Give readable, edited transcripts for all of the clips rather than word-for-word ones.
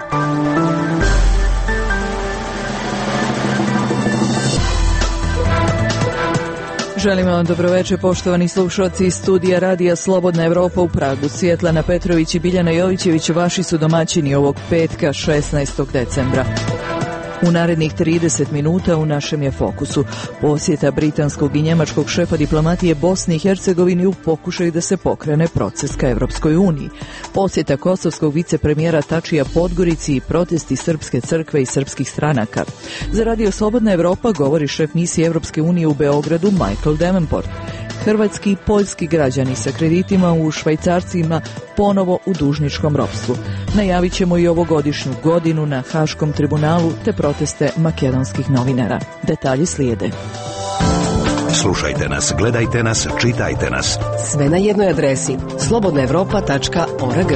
Želimo vam dobroveče, poštovani slušalci iz studija Radija Slobodna Evropa u Pragu. Svjetlana Petrović i Biljana Jovićević vaši su domaćini ovog petka 16. decembra. U narednih 30 minuta u našem je fokusu posjeta britanskog i njemačkog šefa diplomatije Bosni i Hercegovini u pokušaju da se pokrene proces ka Evropskoj uniji. Posjeta kosovskog vicepremijera Tačija Podgorici i protesti Srpske crkve i srpskih stranaka. Za Radio Slobodna Evropa govori šef misije Evropske unije u Beogradu Michael Davenport. Hrvatski i poljski građani sa kreditima u švajcarcima ponovo u dužničkom ropstvu. Najavit ćemo i ovogodišnju godinu na Haškom tribunalu te proteste makedonskih novinara. Detalji slijede. Slušajte nas, gledajte nas, čitajte nas. Sve na jednoj adresi slobodnaevropa.org.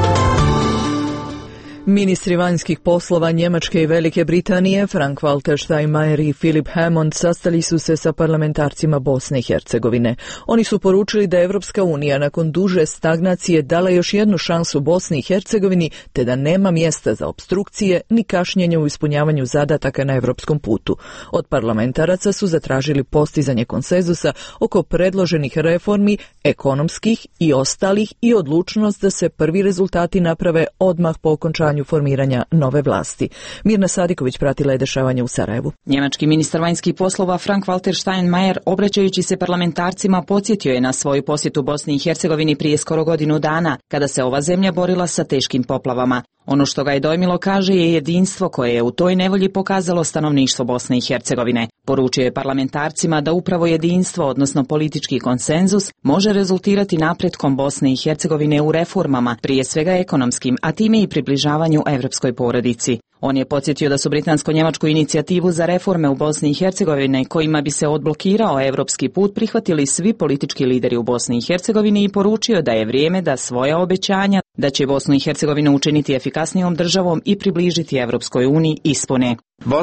Ministri vanjskih poslova Njemačke i Velike Britanije, Frank-Walter Steinmeier i Philip Hammond, sastali su se sa parlamentarcima Bosne i Hercegovine. Oni su poručili da Evropska unija nakon duže stagnacije dala još jednu šansu Bosni i Hercegovini, te da nema mjesta za opstrukcije ni kašnjenje u ispunjavanju zadataka na evropskom putu. Od parlamentaraca su zatražili postizanje konsenzusa oko predloženih reformi, ekonomskih i ostalih i odlučnost da se prvi rezultati naprave odmah po okončanju formiranja nove vlasti. Mirna Sadiković pratila je dešavanje u Sarajevu. Njemački ministar vanjskih poslova Frank-Walter Steinmeier, obraćajući se parlamentarcima, podsjetio je na svoju posjetu Bosni i Hercegovini prije skoro godinu dana, kada se ova zemlja borila sa teškim poplavama. Ono što ga je dojmilo, kaže, je jedinstvo koje je u toj nevolji pokazalo stanovništvo Bosne i Hercegovine. Poručio je parlamentarcima da upravo jedinstvo, odnosno politički konsenzus, može rezultirati napretkom Bosne i Hercegovine u reformama, prije svega ekonomskim, a time i približavanju evropskoj porodici. On je podsjetio da su britansko-njemačku inicijativu za reforme u Bosni i Hercegovini, kojima bi se odblokirao evropski put, prihvatili svi politički lideri u Bosni i Hercegovini i poručio da je vrijeme da svoja obećanja da će Bosnu i Hercegovinu učiniti efikasnijom državom i približiti Evropskoj uniji ispune.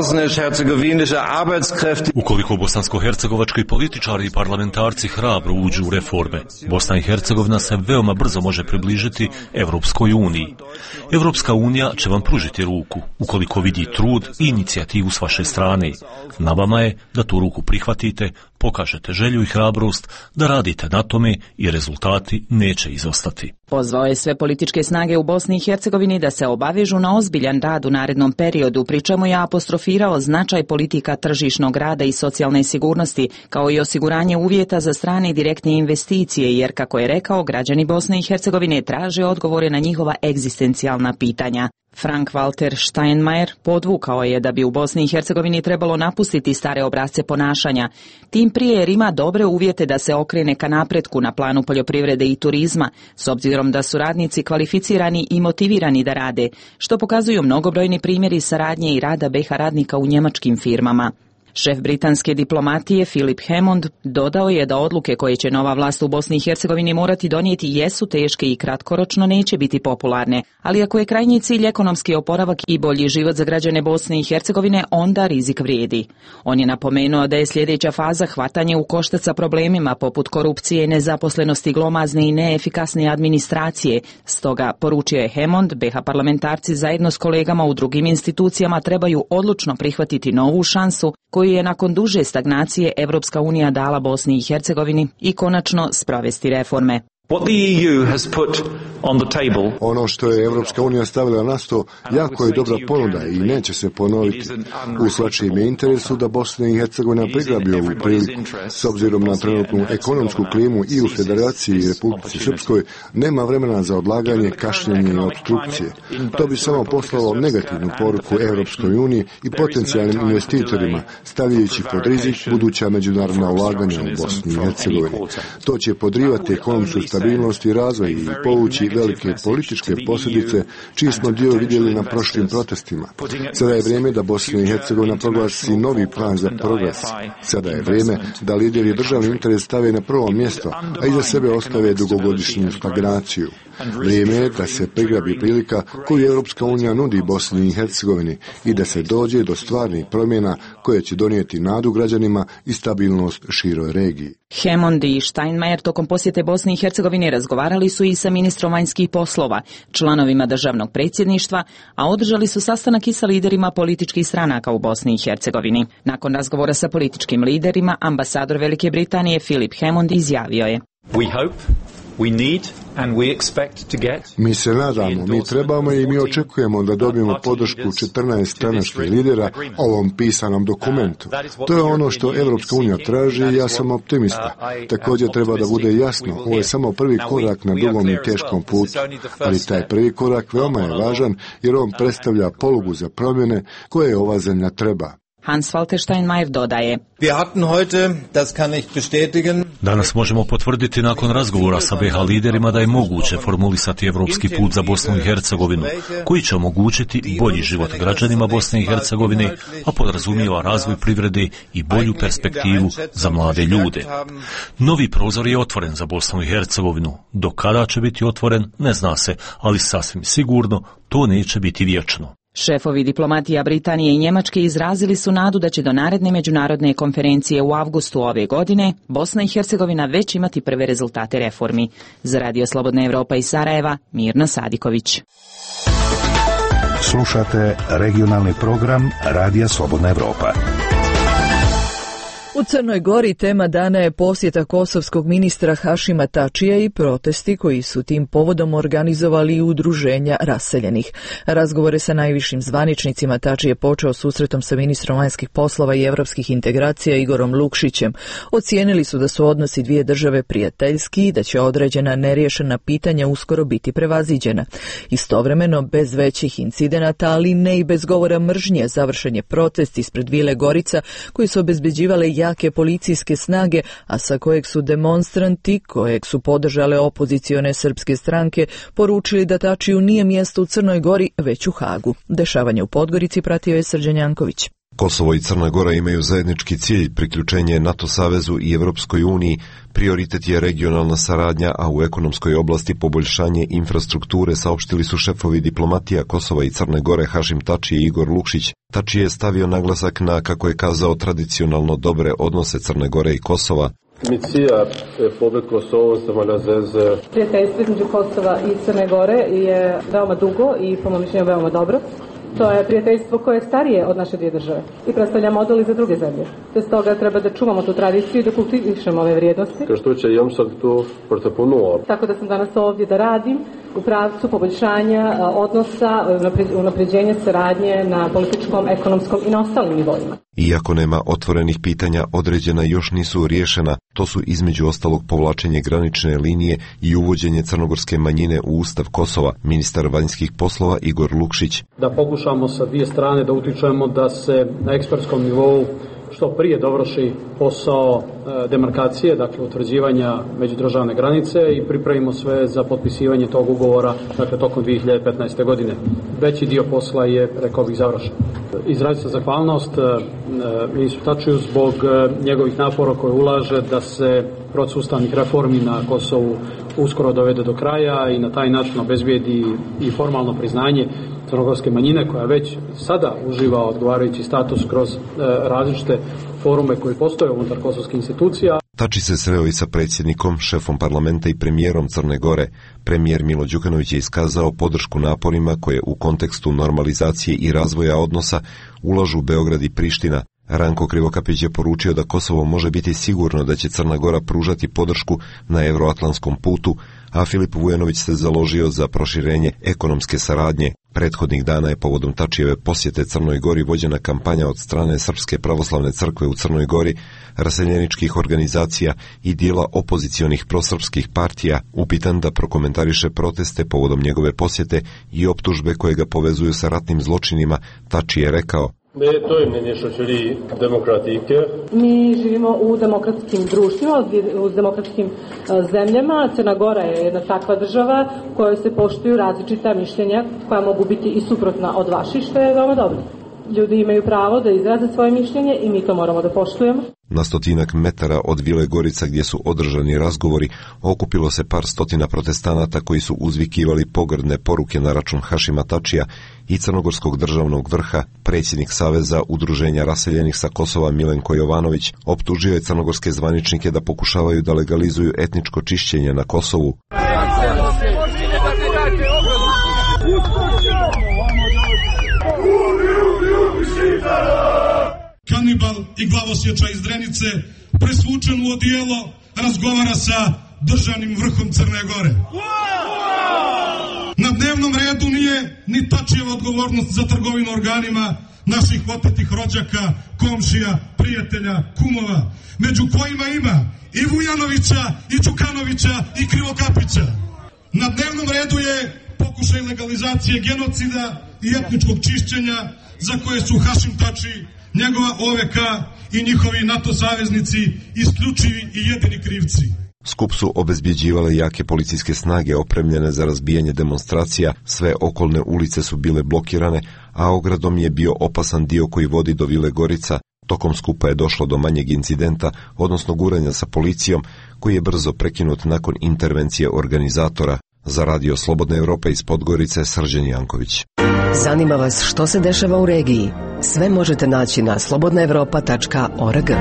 Ukoliko bosansko-hercegovački političari i parlamentarci hrabro uđu u reforme, Bosna i Hercegovina se veoma brzo može približiti Evropskoj uniji. Evropska unija će vam pružiti ruku ukoliko vidi trud i inicijativu s vaše strane. Na vama je da tu ruku prihvatite, pokažete želju i hrabrost da radite na tome i rezultati neće izostati. Pozvao je sve političke snage u Bosni i Hercegovini da se obavežu na ozbiljan rad u narednom periodu, pri čemu je apostrofirao značaj politika tržišnog rada i socijalne sigurnosti, kao i osiguranje uvjeta za strane direktne investicije, jer, kako je rekao, građani Bosne i Hercegovine traže odgovore na njihova egzistencijalna pitanja. Frank-Walter Steinmeier podvukao je da bi u Bosni i Hercegovini trebalo napustiti stare obrasce ponašanja, tim prije jer ima dobre uvjete da se okrene ka napretku na planu poljoprivrede i turizma, s obzirom da su radnici kvalificirani i motivirani da rade, što pokazuju mnogobrojni primjeri saradnje i rada BiH radnika u njemačkim firmama. Šef britanske diplomatije Philip Hammond dodao je da odluke koje će nova vlast u Bosni i Hercegovini morati donijeti jesu teške i kratkoročno neće biti popularne, ali ako je krajnji cilj ekonomski oporavak i bolji život za građane Bosne i Hercegovine, onda rizik vrijedi. On je napomenuo da je sljedeća faza hvatanje u koštac sa problemima poput korupcije, nezaposlenosti, glomazne i neefikasne administracije. Stoga, poručio je Hammond, BiH parlamentarci zajedno s kolegama u drugim institucijama trebaju odlučno prihvatiti novu šansu koju je nakon duže stagnacije Evropska unija dala Bosni i Hercegovini i konačno sprovesti reforme. Ono što je Evropska unija stavila na sto jako je dobra ponuda i neće se ponoviti. U svačijem je interesu da Bosna i Hercegovina prigrabi ovu priliku. S obzirom na trenutnu ekonomsku klimu i u Federaciji i Republici Srpskoj nema vremena za odlaganje, kašnjenje i opstrukcije. To bi samo poslalo negativnu poruku Evropskoj uniji i potencijalnim investitorima, stavljajući pod rizik buduća međunarodna ulaganja u Bosni i Hercegovini. To će podrivati ekonomsku stabilnost i razvoj i povući velike političke posljedice, čiji smo dio vidjeli na prošlim protestima. Sada je vrijeme da Bosna i Hercegovina proglasi novi plan za progres. Sada je vrijeme da lideri državni interes stave na prvo mjesto, a iza sebe ostave dugogodišnju stagnaciju. Vrijeme je da se prigrabi prilika koju Europska unija nudi Bosni i Hercegovini i da se dođe do stvarnih promjena koje će donijeti nadu građanima i stabilnost široj regiji. Hammond i Steinmeier tokom posjete Bosni i Hercegovine razgovarali su i sa ministrom vanjskih poslova, članovima državnog predsjedništva, a održali su sastanak i sa liderima političkih stranaka u Bosni i Hercegovini. Nakon razgovora sa političkim liderima, ambasador Velike Britanije Philip Hammond izjavio je: Mi se nadamo, mi trebamo i mi očekujemo da dobijemo podršku 14 stranačkih lidera ovom pisanom dokumentu. To je ono što Evropska unija traži i ja sam optimista. Također treba da bude jasno, ovo je samo prvi korak na dugom i teškom putu, ali taj prvi korak veoma je važan jer on predstavlja polugu za promjene koje ova zemlja treba. Hans-Walter Steinmeier dodaje: Danas možemo potvrditi nakon razgovora sa BiH liderima da je moguće formulisati evropski put za Bosnu i Hercegovinu, koji će omogućiti bolji život građanima Bosne i Hercegovine, a podrazumijeva razvoj privrede i bolju perspektivu za mlade ljude. Novi prozor je otvoren za Bosnu i Hercegovinu. Do kada će biti otvoren, ne zna se, ali sasvim sigurno to neće biti vječno. Šefovi diplomatija Britanije i Njemačke izrazili su nadu da će do naredne međunarodne konferencije u avgustu ove godine Bosna i Hercegovina već imati prve rezultate reformi. Za Radio Slobodna Evropa iz Sarajeva, Mirna Sadiković. Slušate regionalni program Radija Slobodna Evropa. U Crnoj Gori tema dana je posjeta kosovskog ministra Hašima Tačija i protesti koji su tim povodom organizovali udruženja raseljenih. Razgovore sa najvišim zvaničnicima Tačije počeo susretom sa ministrom vanjskih poslova i evropskih integracija Igorom Lukšićem. Ocijenili su da su odnosi dvije države prijateljski i da će određena neriješena pitanja uskoro biti prevaziđena. Istovremeno, bez većih incidenata, ali ne i bez govora mržnje, završen je protest ispred Vile Gorica koji su obezbeđivale jake policijske snage, a sa kojeg su demonstranti, kojeg su podržale opozicione srpske stranke, poručili da Tačiju nije mjesto u Crnoj Gori, već u Hagu. Dešavanje u Podgorici pratio je Srđan Janković. Kosovo i Crna Gora imaju zajednički cilj, priključenje NATO savezu i Evropskoj uniji. Prioritet je regionalna saradnja, a u ekonomskoj oblasti poboljšanje infrastrukture, saopštili su šefovi diplomatija Kosova i Crne Gore Hašim Tači i Igor Lukšić. Tači je stavio naglasak na, kako je kazao, tradicionalno dobre odnose Crne Gore i Kosova. Prijateljstvo između Kosova i Crne Gore je veoma dugo i po mom mišljenju veoma dobro. To je prijateljstvo koje je starije od naše dvije države i predstavlja model i za druge zemlje. Te stoga treba da čuvamo tu tradiciju i da kultivišemo ove vrijednosti. Tako da sam danas ovdje da radim u pravcu poboljšanja odnosa, unapređenja saradnje na političkom, ekonomskom i na ostalim nivoima. Iako nema otvorenih pitanja, određena još nisu riješena. To su između ostalog povlačenje granične linije i uvođenje crnogorske manjine u Ustav Kosova. Ministar vanjskih poslova Igor Lukšić: Da pokušamo sa dvije strane da utičemo da se na ekspertskom nivou što prije dovrši posao demarkacije, dakle utvrđivanja međudržavne granice i pripremimo sve za potpisivanje tog ugovora, dakle tokom 2015. godine. Veći dio posla je, rekao bih, završen. Izrazim se zahvalnost ministru Tačiju zbog njegovih napora koje ulaže da se proces ustavnih reformi na Kosovu uskoro dovede do kraja i na taj način obezbijedi i formalno priznanje crnogorske manjine koja već sada uživa odgovarajući status kroz različite forume koji postoje unutar kosovskih institucija. Tači se sreo i sa predsjednikom, šefom parlamenta i premijerom Crne Gore. Premijer Milo Đukanović je iskazao podršku naporima koje u kontekstu normalizacije i razvoja odnosa ulažu Beograd i Priština. Ranko Krivokapić je poručio da Kosovo može biti sigurno da će Crna Gora pružati podršku na evroatlantskom putu, a Filip Vujanović se založio za proširenje ekonomske saradnje. Prethodnih dana je povodom Tačijeve posjete Crnoj Gori vođena kampanja od strane Srpske pravoslavne crkve u Crnoj Gori, raseljeničkih organizacija i dijela opozicionih prosrpskih partija. Upitan da prokomentariše proteste povodom njegove posjete i optužbe koje ga povezuju sa ratnim zločinima, Tači je rekao: Mi živimo u demokratskim društvima, u demokratskim zemljama. Crna Gora je jedna takva država u kojoj se poštuju različita mišljenja koja mogu biti i suprotna od vaših, što je veoma dobro. Ljudi imaju pravo da izraze svoje mišljenje i mi to moramo da poštujemo. Na 100 metara od Vile Gorica gdje su održani razgovori okupilo se par stotina protestanata koji su uzvikivali pogrdne poruke na račun Hašima Tačija i crnogorskog državnog vrha. Predsjednik Saveza udruženja raseljenih sa Kosova Milenko Jovanović optužio je crnogorske zvaničnike da pokušavaju da legalizuju etničko čišćenje na Kosovu. Kanibal i glavosječa iz Drenice, presvučen u odijelo, razgovara sa državnim vrhom Crne Gore. Na dnevnom redu nije ni Tačijeva odgovornost za trgovinu organima naših otetih rođaka, komšija, prijatelja, kumova, među kojima ima i Vujanovića, i Čukanovića, i Krivokapića. Na dnevnom redu je pokušaj legalizacije genocida i etničkog čišćenja za koje su Hašim Tači, njegova OVK i njihovi NATO saveznici isključivi i jedini krivci. Skup su obezbjeđivale jake policijske snage opremljene za razbijanje demonstracija, sve okolne ulice su bile blokirane, a ogradom je bio opasan dio koji vodi do Vile Gorica. Tokom skupa je došlo do manjeg incidenta, odnosno guranja sa policijom, koji je brzo prekinut nakon intervencije organizatora. Za Radio Slobodne Evrope iz Podgorice, Srđan Janković. Zanima vas što se dešava u regiji? Sve možete naći na slobodnaevropa.org.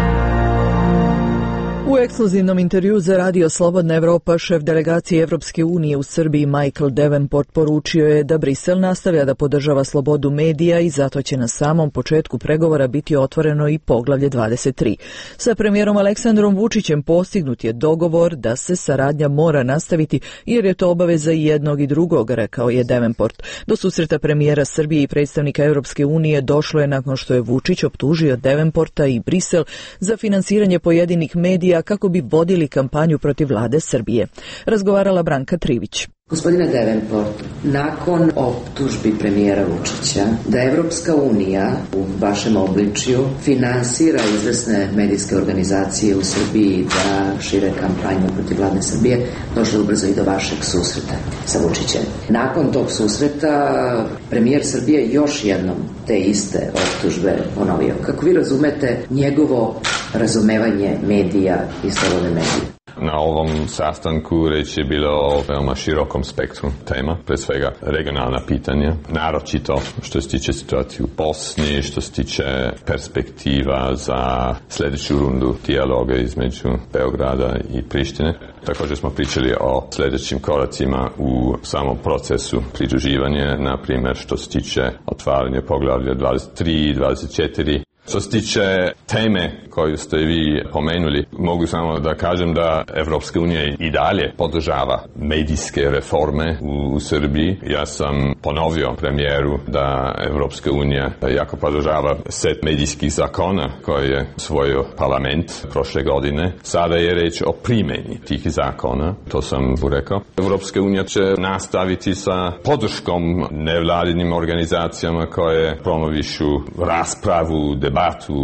U ekskluzivnom intervju za Radio Slobodna Evropa šef delegacije Evropske unije u Srbiji Michael Davenport poručio je da Brisel nastavlja da podržava slobodu medija i zato će na samom početku pregovora biti otvoreno i poglavlje 23. Sa premijerom Aleksandrom Vučićem postignut je dogovor da se saradnja mora nastaviti jer je to obaveza i jednog i drugog, rekao je Davenport. Do susreta premijera Srbije i predstavnika Evropske unije došlo je nakon što je Vučić optužio Davenporta i Brisel za finansiranje pojedinih medija kako bi vodili kampanju protiv vlade Srbije. Razgovarala Branka Trivić. Gospodine Davenport, nakon optužbi premijera Vučića da Evropska unija u vašem obličju finansira izvesne medijske organizacije u Srbiji da šire kampanju protiv vlade Srbije, došlo ubrzo i do vašeg susreta sa Vučićem. Nakon tog susreta premijer Srbije još jednom te iste optužbe ponovio. Kako vi razumete njegovo razumevanje medija i slobode medija? Na ovom sastanku reč je bilo o veoma širokom spektru tema, pre svega regionalna pitanja, naročito što se tiče situacije u Bosni, što se tiče perspektiva za sljedeću rundu dijaloga između Beograda i Prištine. Također smo pričali o sljedećim koracima u samom procesu pridruživanja, na primjer što se tiče otvaranja poglavlja 23 i 24. Što se tiče teme koju ste vi pomenuli, mogu samo da kažem da Evropska unija i dalje podržava medijske reforme u Srbiji. Ja sam ponovio premijeru da Evropska unija jako podržava set medijskih zakona koje je usvojio parlament prošle godine. Sada je reč o primjeni tih zakona, to sam rekao. Evropska unija će nastaviti sa podrškom nevladinim organizacijama koje promovišu raspravu, debatu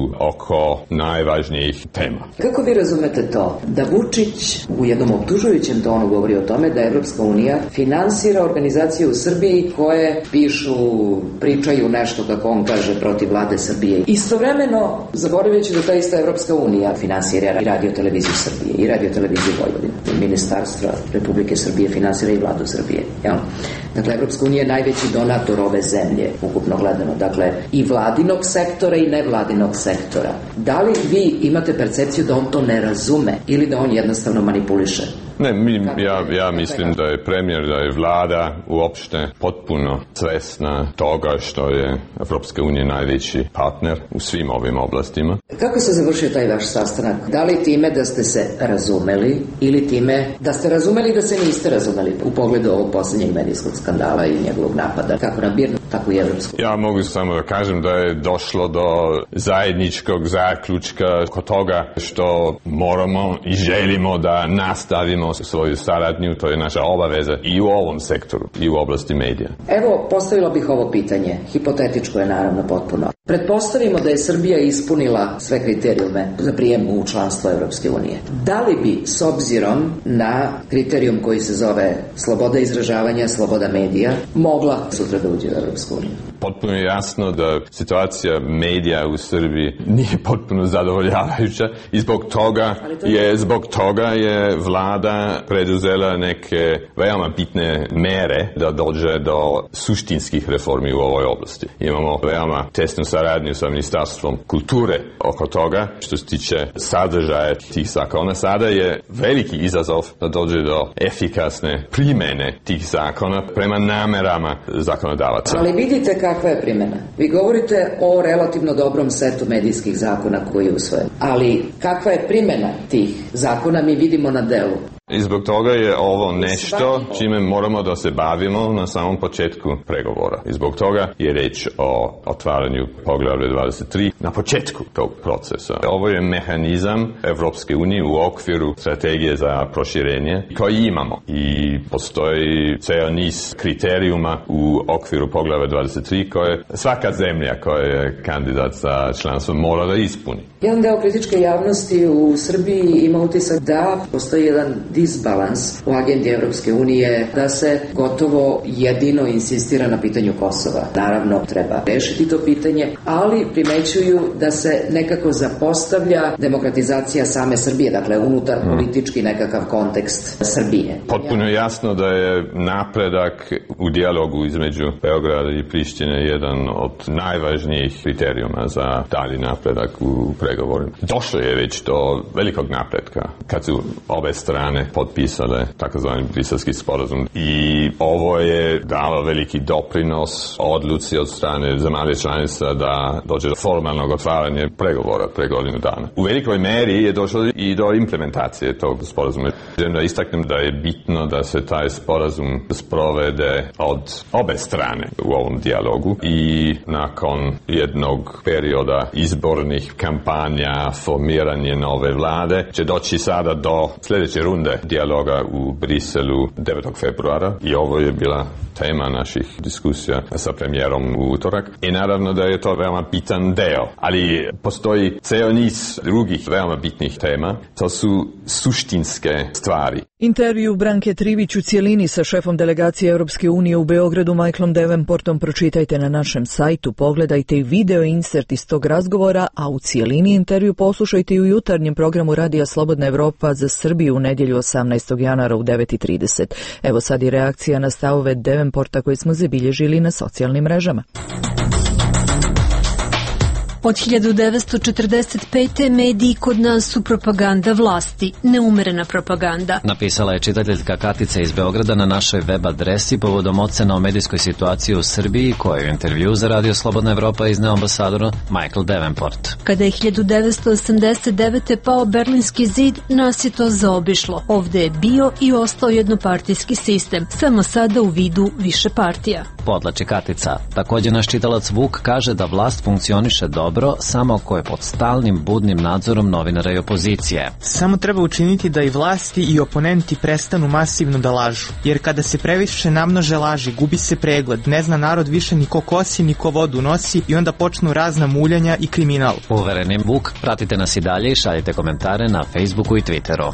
oko najvažnijih tema. Kako vi razumete to da Vučić u jednom optužujućem tonu govori o tome da Evropska unija finansira organizacije u Srbiji koje pričaju nešto, kako on kaže, protiv vlade Srbije. Istovremeno, zaboravljajući da ta ista Evropska unija finansira i Radio televiziju Srbije i Radio televiziju Vojvodine. Ministarstva Republike Srbije finansira i vladu Srbije. Jel? Dakle, Evropska unija je najveći donator ove zemlje, ukupno gledano. Dakle, i vladinog sektora i nevladinog sektora. Da li vi imate percepciju da on to ne razume ili da on jednostavno manipuliše? Ne, ja mislim da je premijer, da je vlada uopšte potpuno svesna toga što je Evropska unija najveći partner u svim ovim oblastima. Kako se završio taj vaš sastanak? Da li time da ste se razumeli ili time da ste razumeli da se niste razumeli u pogledu ovog posljednjeg medijskog skandala i njegovog napada, kako na Birnu, tako i evropsku? Ja mogu samo da kažem da je došlo do zajedničkog zaključka kod toga što moramo i želimo da nastavimo svoju saradnju, to je naša obaveza i u ovom sektoru, i u oblasti medija. Evo, postavila bih ovo pitanje, hipotetičko je naravno potpuno. Pretpostavimo da je Srbija ispunila sve kriterijume za prijem u članstvo Evropske unije. Da li bi, s obzirom na kriterijum koji se zove sloboda izražavanja, sloboda medija, mogla sutra da uđe u Evropsku uniju? Potpuno je jasno da situacija medija u Srbiji nije potpuno zadovoljavajuća i zbog toga je vlada preduzela neke veoma bitne mere da dođe do suštinskih reformi u ovoj oblasti. Imamo veoma tesnu saradnju sa Ministarstvom kulture oko toga. Što se tiče sadržaja tih zakona, sada je veliki izazov da dođe do efikasne primjene tih zakona prema namerama zakonodavaca. Ali vidite kakva je primjena. Vi govorite o relativno dobrom setu medijskih zakona koji je usvojen. Ali kakva je primjena tih zakona mi vidimo na delu. I zbog toga je ovo nešto čime moramo da se bavimo na samom početku pregovora. I zbog toga je reč o otvaranju poglavlja 23 na početku tog procesa. Ovo je mehanizam Evropske unije u okviru strategije za proširenje koji imamo. I postoji ceo niz kriterijuma u okviru poglavlja 23 koje svaka zemlja koja je kandidat za članstvo mora da ispuni. Jedan deo kritičke javnosti u Srbiji ima utisak da postoji jedan disbalans u agendi Evropske unije, da se gotovo jedino insistira na pitanju Kosova. Naravno, treba rešiti to pitanje, ali primećuju da se nekako zapostavlja demokratizacija same Srbije, dakle unutar politički nekakav kontekst Srbije. Potpuno je jasno da je napredak u dijalogu između Beograda i Prištine jedan od najvažnijih kriterijuma za dalji napredak u pregovorima. Došlo je već do velikog napretka kad su obe strane potpisale takozvani Briselski sporazum i ovo je dalo veliki doprinos odluci od strane zemalja članica da dođe do formalnog otvaranja pregovora pre godinu dana. U velikoj meri je došlo i do implementacije tog sporazuma. Želim da istaknem da je bitno da se taj sporazum sprovede od obe strane u ovom dijalogu i nakon jednog perioda izbornih kampanja, formiranje nove vlade, će doći sada do sljedeće runde dijaloga u Briselu 9. februara i ovo je bila tema naših diskusija sa premijerom u utorak i naravno da je to veoma bitan deo, ali postoji ceo niz drugih veoma bitnih tema, to su suštinske stvari. Intervju Branke Trivić u cijelini sa šefom delegacije Europske unije u Beogradu Michaelom Davenportom pročitajte na našem sajtu, pogledajte i video insert iz tog razgovora, a u cijelini intervju poslušajte i u jutarnjem programu Radija Slobodna Evropa za Srbiju u nedjelju 18. januara u 9:30. Evo sad i reakcija na stavove Davenporta koje smo zabilježili na socijalnim mrežama. Od 1945. mediji kod nas su propaganda vlasti, neumerena propaganda. Napisala je čitateljka Katica iz Beograda na našoj web adresi povodom ocena o medijskoj situaciji u Srbiji, koju je intervju za Radio Slobodna Evropa izneo ambasador Michael Davenport. Kada je 1989. pao Berlinski zid, nas je to zaobišlo. Ovde je bio i ostao jednopartijski sistem, samo sada u vidu više partija. Podlači Katica. Također naš čitalac Vuk kaže da vlast funkcioniše dobro, samo ako je pod stalnim budnim nadzorom novinara i opozicije. Samo treba učiniti da i vlasti i oponenti prestanu masivno da lažu, jer kada se previše namnože laži, gubi se pregled, ne zna narod više ni ko kosi, ni ko vodu nosi i onda počnu razna muljanja i kriminal. Uverenim Vuk, pratite nas i dalje i šaljite komentare na Facebooku i Twitteru.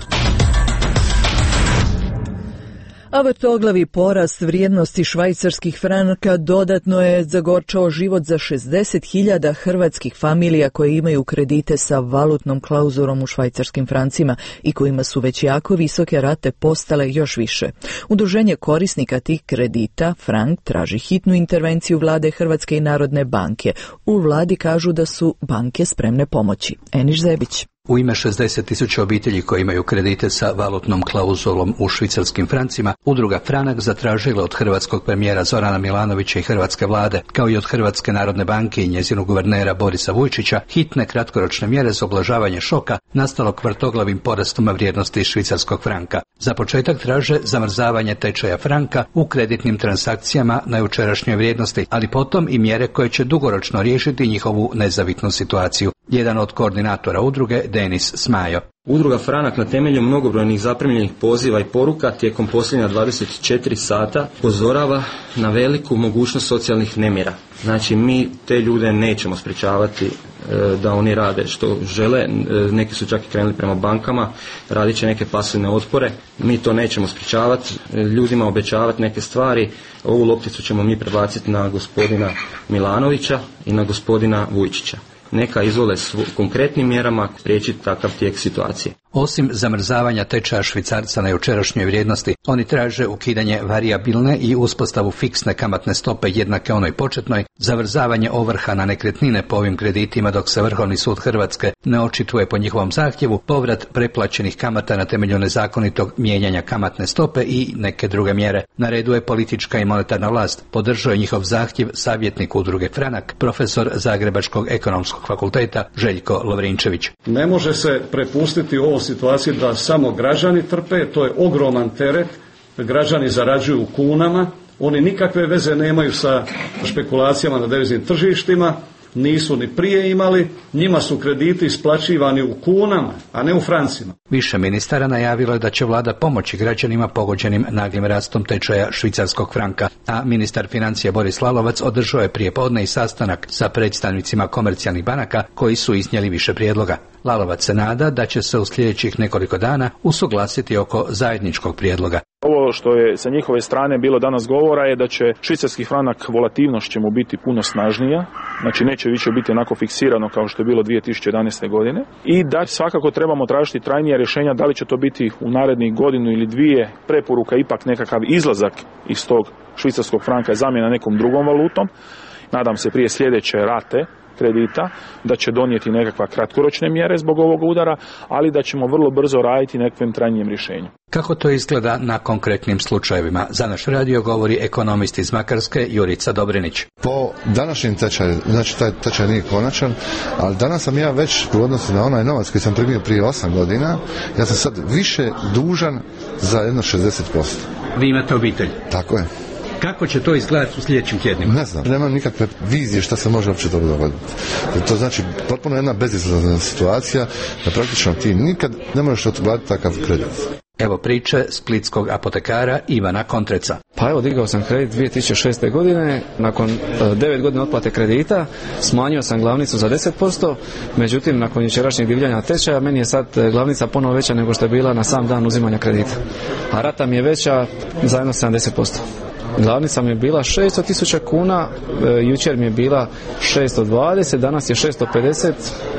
A vrtoglavi porast vrijednosti švajcarskih franaka dodatno je zagorčao život za 60.000 hrvatskih familija koje imaju kredite sa valutnom klauzulom u švajcarskim francima i kojima su već jako visoke rate postale još više. Udruženje korisnika tih kredita, Frank, traži hitnu intervenciju vlade Hrvatske i Narodne banke. U vladi kažu da su banke spremne pomoći. Eniš Zebić. U ime 60.000 obitelji koji imaju kredite sa valutnom klauzulom u švicarskim francima, udruga Franak zatražila od hrvatskog premijera Zorana Milanovića i hrvatske vlade, kao i od Hrvatske narodne banke i njezinog guvernera Borisa Vujčića, hitne kratkoročne mjere za ublažavanje šoka nastalog vrtoglavim porastom vrijednosti švicarskog franka. Za početak traže zamrzavanje tečaja franka u kreditnim transakcijama na jučerašnjoj vrijednosti, ali potom i mjere koje će dugoročno riješiti njihovu nezavitnu situaciju. Jedan od koordinatora udruge, Denis Smajo. Udruga Franak na temelju mnogobrojnih zaprimljenih poziva i poruka tijekom posljednja 24 sata upozorava na veliku mogućnost socijalnih nemira. Znači, mi te ljude nećemo sprečavati da oni rade što žele. Neki su čak i krenuli prema bankama, radit će neke pasivne otpore. Mi to nećemo sprječavati, ljudima obećavati neke stvari. Ovu lopticu ćemo mi prebaciti na gospodina Milanovića i na gospodina Vujčića. Neka izvole konkretnim mjerama spriječiti takav tijek situacije. Osim zamrzavanja tečaja švicarca na jučerašnjoj vrijednosti, oni traže ukidanje varijabilne i uspostavu fiksne kamatne stope jednake onoj početnoj, zavrzavanje ovrha na nekretnine po ovim kreditima dok se Vrhovni sud Hrvatske ne očituje po njihovom zahtjevu, povrat preplaćenih kamata na temelju nezakonitog mijenjanja kamatne stope i neke druge mjere. Na redu je politička i monetarna vlast. Podržao je njihov zahtjev savjetnik udruge Franak, profesor Zagrebačkog ekonomskog fakulteta Željko Lovrinčević. Ne može se prepustiti ovo situaciji da samo građani trpe, to je ogroman teret, građani zarađuju u kunama, oni nikakve veze nemaju sa špekulacijama na deviznim tržištima, nisu ni prije imali, njima su krediti isplaćivani u kunama, a ne u francima. Više ministara najavilo je da će vlada pomoći građanima pogođenim naglim rastom tečaja švicarskog franka, a ministar financija Boris Lalovac održao je prijepodne i sastanak sa predstavnicima komercijalnih banaka koji su iznijeli više prijedloga. Lalovac se nada da će se u sljedećih nekoliko dana usuglasiti oko zajedničkog prijedloga. Ovo što je sa njihove strane bilo danas govora je da će švicarski franak, volatilnost će mu biti puno snažnija, znači neće više biti onako fiksirano kao što je bilo 2011. godine i da svakako trebamo tražiti trajnija rješenja, da li će to biti u narednih godinu ili dvije, preporuka ipak nekakav izlazak iz tog švicarskog franka, zamjena nekom drugom valutom, nadam se prije sljedeće rate kredita, da će donijeti nekakva kratkoročne mjere zbog ovog udara, ali da ćemo vrlo brzo raditi nekakvim trajnijim rješenjem. Kako to izgleda na konkretnim slučajevima? Za naš radio govori ekonomist iz Makarske Jurica Dobrinić. Po današnjem tečaju, znači taj tečaj nije konačan, ali danas sam ja već u odnosu na onaj novac koji sam primio prije 8 godina, ja sam sad više dužan za jedno 60%. Vi imate obitelj? Tako je. Kako će to izgledati u sljedećim tjednima? Ne znam, nemam nikakve vizije šta se može uopće dobro dogoditi. To znači potpuno jedna bezizlazna situacija da praktično ti nikad ne možeš otplatiti takav kredit. Evo priče splitskog apotekara Ivana Kontreca. Pa evo, digao sam kredit 2006. godine, nakon 9 godina otplate kredita, smanjio sam glavnicu za 10%, međutim, nakon jučerašnjeg divljanja tečaja, meni je sad glavnica ponovo veća nego što je bila na sam dan uzimanja kredita. A rata mi je veća za jedno 70%. Glavnica mi je bila 600.000 kuna, jučer mi je bila 620, danas je 650,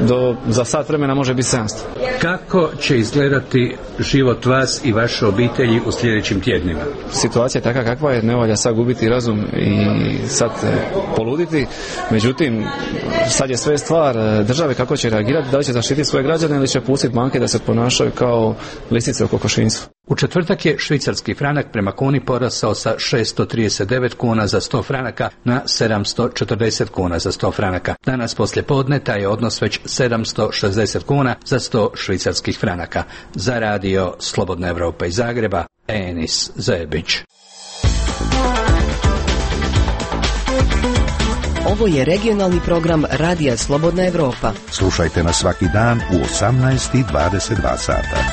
za sat vremena može biti 700. Kako će izgledati život vas i vaše obitelji u sljedećim tjednima? Situacija je takva kakva je, ne valja sad gubiti razum i sad poluditi, međutim sad je sve stvar države kako će reagirati, da li će zaštiti svoje građane ili će pustiti banke da se ponašaju kao lisice u kokošinjcu. U četvrtak je švicarski franak prema kuni porasao sa 639 kuna za 100 franaka na 740 kuna za 100 franaka. Danas poslje podne taj je odnos već 760 kuna za 100 švicarskih franaka. Za radio Slobodna Evropa iz Zagreba, Enis Zebić. Ovo je regionalni program Radija Slobodna Evropa. Slušajte nas svaki dan u 18:22 sata.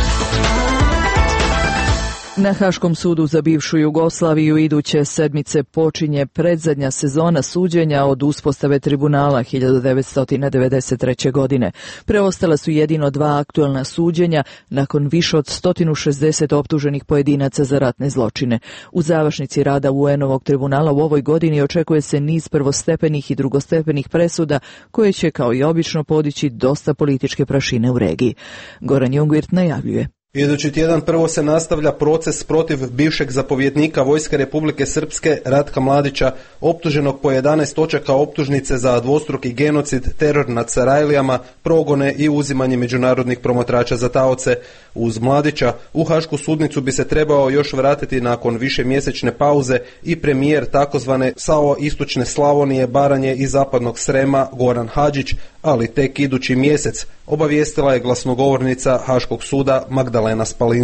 Na Haškom sudu za bivšu Jugoslaviju iduće sedmice počinje predzadnja sezona suđenja od uspostave tribunala 1993. godine. Preostala su jedino 2 aktualna suđenja nakon više od 160 optuženih pojedinaca za ratne zločine. U završnici rada UN-ovog tribunala u ovoj godini očekuje se niz prvostepenih i drugostepenih presuda koje će kao i obično podići dosta političke prašine u regiji. Goran Jungwirth najavljuje. Idući tjedan prvo se nastavlja proces protiv bivšeg zapovjednika Vojske Republike Srpske Ratka Mladića, optuženog po 11 točaka optužnice za dvostruki genocid, teror nad Sarajlijama, progone i uzimanje međunarodnih promatrača za taoce. Uz Mladića u Hašku sudnicu bi se trebao još vratiti nakon višemjesečne pauze i premijer takozvane SAO Istočne Slavonije, Baranje i Zapadnog Srema Goran Hadžić, ali tek idući mjesec, obavijestila je glasnogovornica Haškog suda Magdalena Spalinska.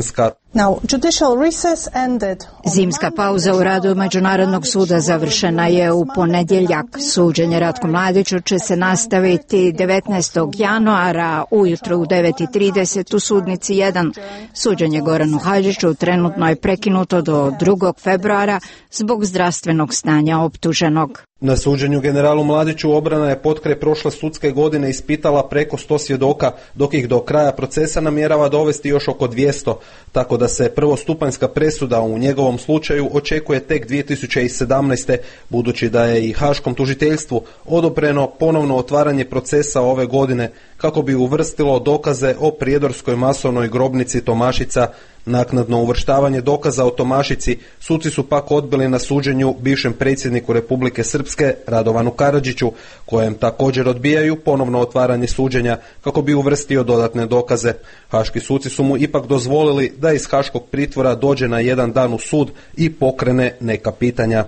Zimska pauza u radu Međunarodnog suda završena je u ponedjeljak. Suđenje Ratku Mladiću će se nastaviti 19. januara ujutro u 9:30 u sudnici 1. Suđenje Goranu Hadžiću trenutno je prekinuto do 2. februara zbog zdravstvenog stanja optuženog. Na suđenju generalu Mladiću obrana je potkraj prošle sudske godine ispitala preko 100 svjedoka, dok ih do kraja procesa namjerava dovesti još oko 200, tako da se prvostupanjska presuda u njegovom slučaju očekuje tek 2017. budući da je i Haškom tužiteljstvu odobreno ponovno otvaranje procesa ove godine kako bi uvrstilo dokaze o prijedorskoj masovnoj grobnici Tomašica. Naknadno uvrštavanje dokaza o Tomašici suci su pak odbili na suđenju bivšem predsjedniku Republike Srpske Radovanu Karadžiću, kojem također odbijaju ponovno otvaranje suđenja kako bi uvrstio dodatne dokaze. Haški suci su mu ipak dozvolili da iz haškog pritvora dođe na jedan dan u sud i pokrene neka pitanja.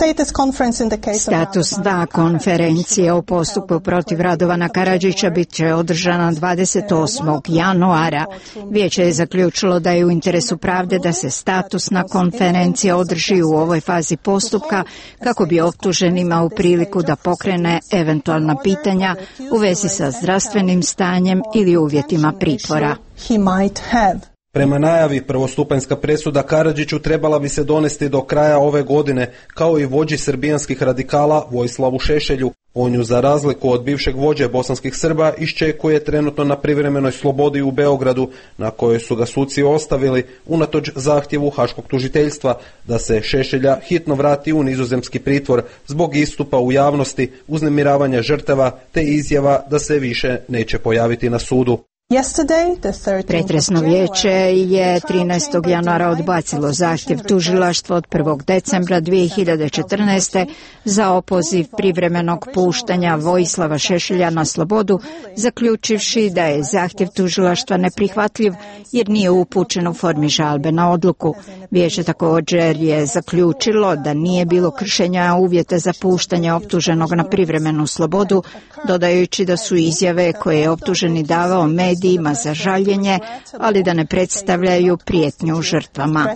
Statusna konferencija o postupku protiv Radovana Karadžića bit će održana 28. januara. Vijeće je zaključilo da je u interesu pravde da se statusna konferencija održi u ovoj fazi postupka kako bi optužen imao priliku da pokrene eventualna pitanja u vezi sa zdravstvenim stanjem ili uvjetima pritvora. Prema najavi, prvostupanjska presuda Karadžiću trebala bi se donesti do kraja ove godine, kao i vođi srbijanskih radikala Vojislavu Šešelju. On ju, za razliku od bivšeg vođe bosanskih Srba, iščekuje trenutno na privremenoj slobodi u Beogradu, na kojoj su ga suci ostavili unatoč zahtjevu haškog tužiteljstva da se Šešelja hitno vrati u nizozemski pritvor zbog istupa u javnosti, uznemiravanja žrtava te izjava da se više neće pojaviti na sudu. Pretresno vijeće je 13. januara odbacilo zahtjev tužilaštva od 1. decembra 2014. za opoziv privremenog puštanja Vojislava Šešelja na slobodu, zaključivši da je zahtjev tužilaštva neprihvatljiv jer nije upućen u formi žalbe na odluku. Vijeće također je zaključilo da nije bilo kršenja uvjeta za puštanje optuženog na privremenu slobodu, dodajući da su izjave koje je optuženi davao medijima za žaljenje, ali da ne predstavljaju prijetnju žrtvama.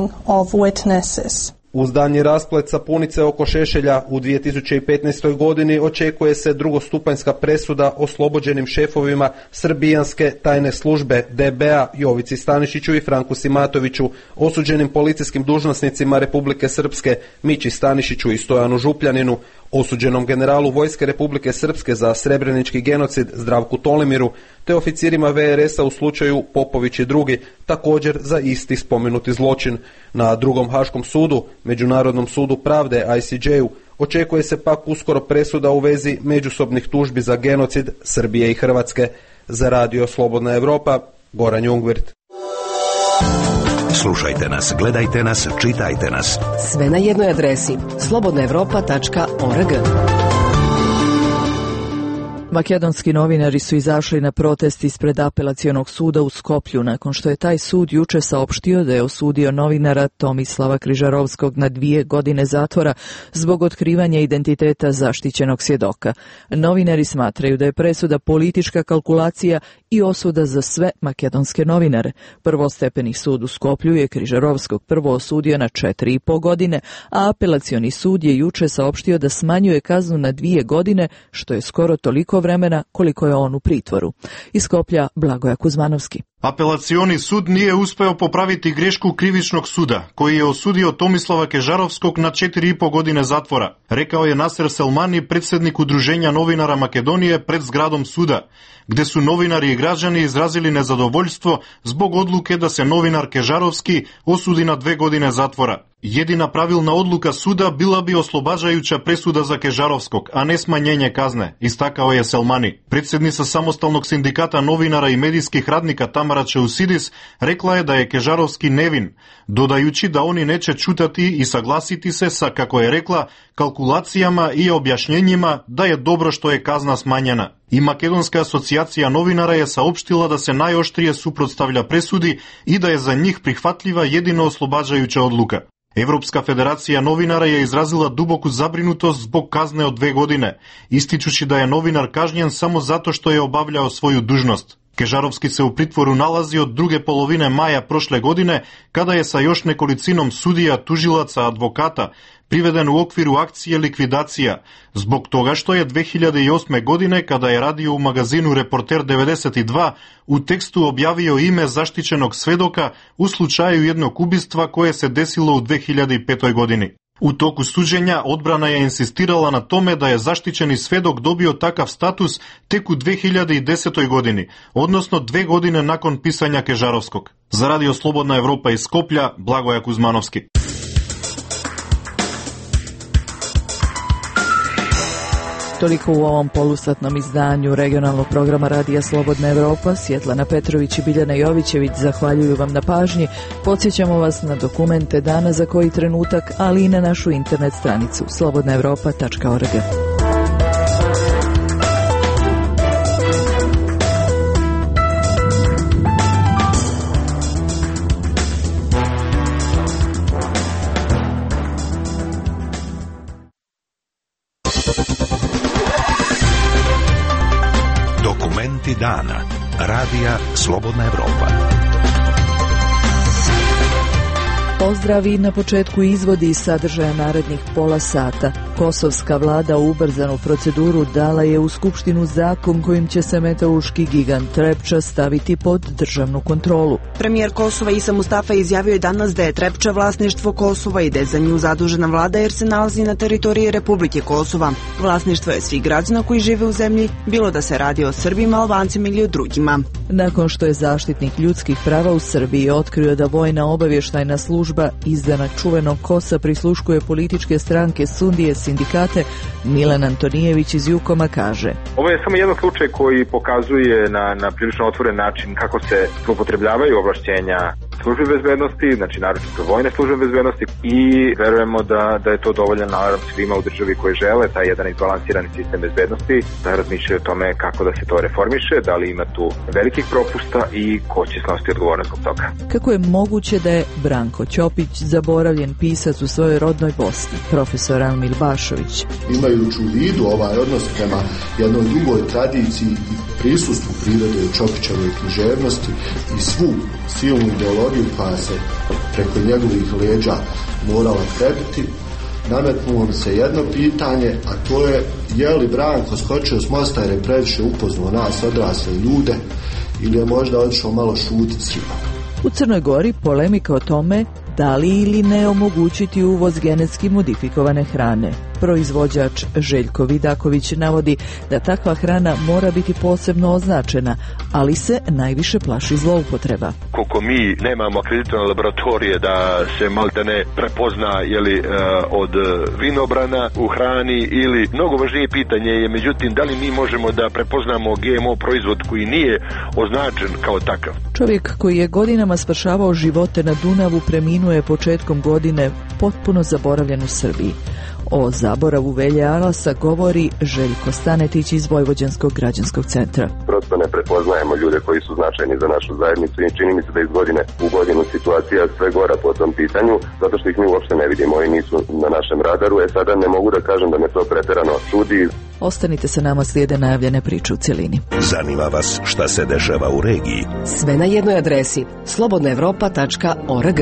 Uz danji rasplet sapunice oko Šešelja u 2015. godini očekuje se drugostupanjska presuda oslobođenim šefovima srbijanske tajne službe DBA Jovici Stanišiću i Franku Simatoviću, osuđenim policijskim dužnosnicima Republike Srpske Mići Stanišiću i Stojanu Župljaninu, osuđenom generalu Vojske Republike Srpske za srebrenički genocid Zdravku Tolimiru, te oficirima VRS-a u slučaju Popović i drugi, također za isti spomenuti zločin. Na drugom haškom sudu, Međunarodnom sudu pravde ICJ-u, očekuje se pak uskoro presuda u vezi međusobnih tužbi za genocid Srbije i Hrvatske. Za Radio Slobodna Evropa, Goran Jungwirth. Slušajte nas, gledajte nas, čitajte nas. Sve na jednoj adresi slobodnaevropa.org. Makedonski novinari su izašli na protest ispred apelacionog suda u Skoplju nakon što je taj sud juče saopštio da je osudio novinara Tomislava Križarovskog na 2 godine zatvora zbog otkrivanja identiteta zaštićenog svjedoka. Novinari smatraju da je presuda politička kalkulacija i osuda za sve makedonske novinare. Prvostepeni sud u Skoplju je Križarovskog prvo osudio na 4,5 godine, a apelacioni sud je juče saopštio da smanjuje kaznu na 2 godine, što je skoro toliko vremena koliko je on u pritvoru. Iz Skoplja Blagoja Kuzmanovski. Apelacioni sud nije uspeo popraviti grešku krivičnog suda, koji je osudio Tomislava Kežarovskog na 4,5 godine zatvora, rekao je Naser Selmani, predsjednik Udruženja novinara Makedonije, pred zgradom suda, gde su novinari i građani izrazili nezadovoljstvo zbog odluke da se novinar Kežarovski osudi na 2 godine zatvora. Jedina pravilna odluka suda bila bi oslobađajuća presuda za Kežarovskog, a ne smanjenje kazne, istakao je Selmani. Predsjednica samostalnog sindikata novinara i medijskih radnika Tamara Čeusidis rekla je da je Kežarovski nevin, dodajući da oni neće čutati i saglasiti se sa, kako je rekla, kalkulacijama i objašnjenjima da je dobro što je kazna smanjena. I Makedonska asocijacija novinara je saopštila da se najoštrije suprotstavlja presudi i da je za njih prihvatljiva jedino oslobađajuća odluka. Evropska federacija novinara je izrazila duboku zabrinutost zbog kazne od 2 godine, ističući da je novinar kažnjen samo zato što je obavljao svoju dužnost. Kežarovski se u pritvoru nalazi od druge polovine maja prošle godine, kada je sa još nekolicinom sudija, tužilaca, advokata priveden u okviru akcije likvidacija, zbog toga što je 2008. godine, kada je radio u magazinu Reporter 92, u tekstu objavio ime zaštićenog svedoka u slučaju jednog ubistva koje se desilo u 2005. godini. U toku suđenja odbrana je insistirala na tome da je zaštićeni svedok dobio takav status tek u 2010. godini, odnosno 2 godine nakon pisanja Kežarovskog. Za Radio Slobodna Evropa iz Skoplja, Blagoja Kuzmanovski. Toliko u ovom polusatnom izdanju regionalnog programa Radija Slobodna Evropa. Svjetlana Petrović i Biljana Jovićević zahvaljuju vam na pažnji. Podsjećamo vas na dokumente dana za koji trenutak, ali i na našu internet stranicu slobodnaevropa.org. Dana. Radija Slobodna Evropa. Pozdrav i na početku izvodi iz sadržaja narednih pola sata. Kosovska vlada u ubrzanu proceduru dala je u Skupštinu zakon kojim će se metalurški gigant Trepča staviti pod državnu kontrolu. Premijer Kosova Isa Mustafa izjavio je danas da je Trepča vlasništvo Kosova i da je za nju zadužena vlada jer se nalazi na teritoriji Republike Kosova. Vlasništvo je svih građana koji žive u zemlji, bilo da se radi o Srbima, Albancima ili o drugima. Nakon što je zaštitnik ljudskih prava u Srbiji otkrio da vojna obavještajna služba izdana čuvenog Kosa prisluškuje političke stranke, sudije, sindikate, Milan Antonijević iz Jukoma kaže: Ovo je samo jedan slučaj koji pokazuje na prilično otvoren način kako se zloupotrebljavaju ovlašćenja službe bezbednosti, znači naročito vojne službe bezbednosti, i verujemo da je to dovoljan alarm svima u državi koji žele taj jedan izbalansirani sistem bezbednosti, da razmišljaju o tome kako da se to reformiše, da li ima tu velikih propusta i ko će snositi odgovornost zbog toga. Kako je moguće da je Branko Ćopić zaboravljen pisac u svojoj rodnoj Bosni? Profesor Almir Bašović. Imajući u vidu ovaj odnos prema jednoj drugoj tradiciji i prisustvu prirode u Ćopićevoj književnosti i svu silnu ideologiju koja se preko njegovih leđa morala trebiti, nametnulo mi se jedno pitanje, a to je li Branko skočio s mosta jer je previše upoznao nas odrasle ljude ili je možda otišao malo šutit s ribama. U Crnoj Gori polemika o tome da li ili ne omogućiti uvoz genetski modifikovane hrane. Proizvođač Željko Vidaković navodi da takva hrana mora biti posebno označena, ali se najviše plaši zloupotreba. Koliko mi nemamo akreditovane laboratorije da se maltene prepozna od vinobrana u hrani, ili mnogo važnije pitanje je međutim da li mi možemo da prepoznamo GMO proizvod koji nije označen kao takav. Čovjek koji je godinama spašavao živote na Dunavu preminuo je početkom godine potpuno zaboravljen u Srbiji. O zaboravu Velje Arasa govori Željko Stanetić iz Vojvođanskog građanskog centra. Prosto ne prepoznajemo ljude koji su značajni za našu zajednicu i čini mi se da iz godine u godinu situacija sve gora po tom pitanju, zato što ih mi uopšte ne vidimo i nisu na našem radaru. Sada ne mogu da kažem da me to preterano čudi. Ostanite sa nama, slijede najavljene priče u cjelini. Zanima vas šta se dešava u regiji? Sve na jednoj adresi slobodnaevropa.org.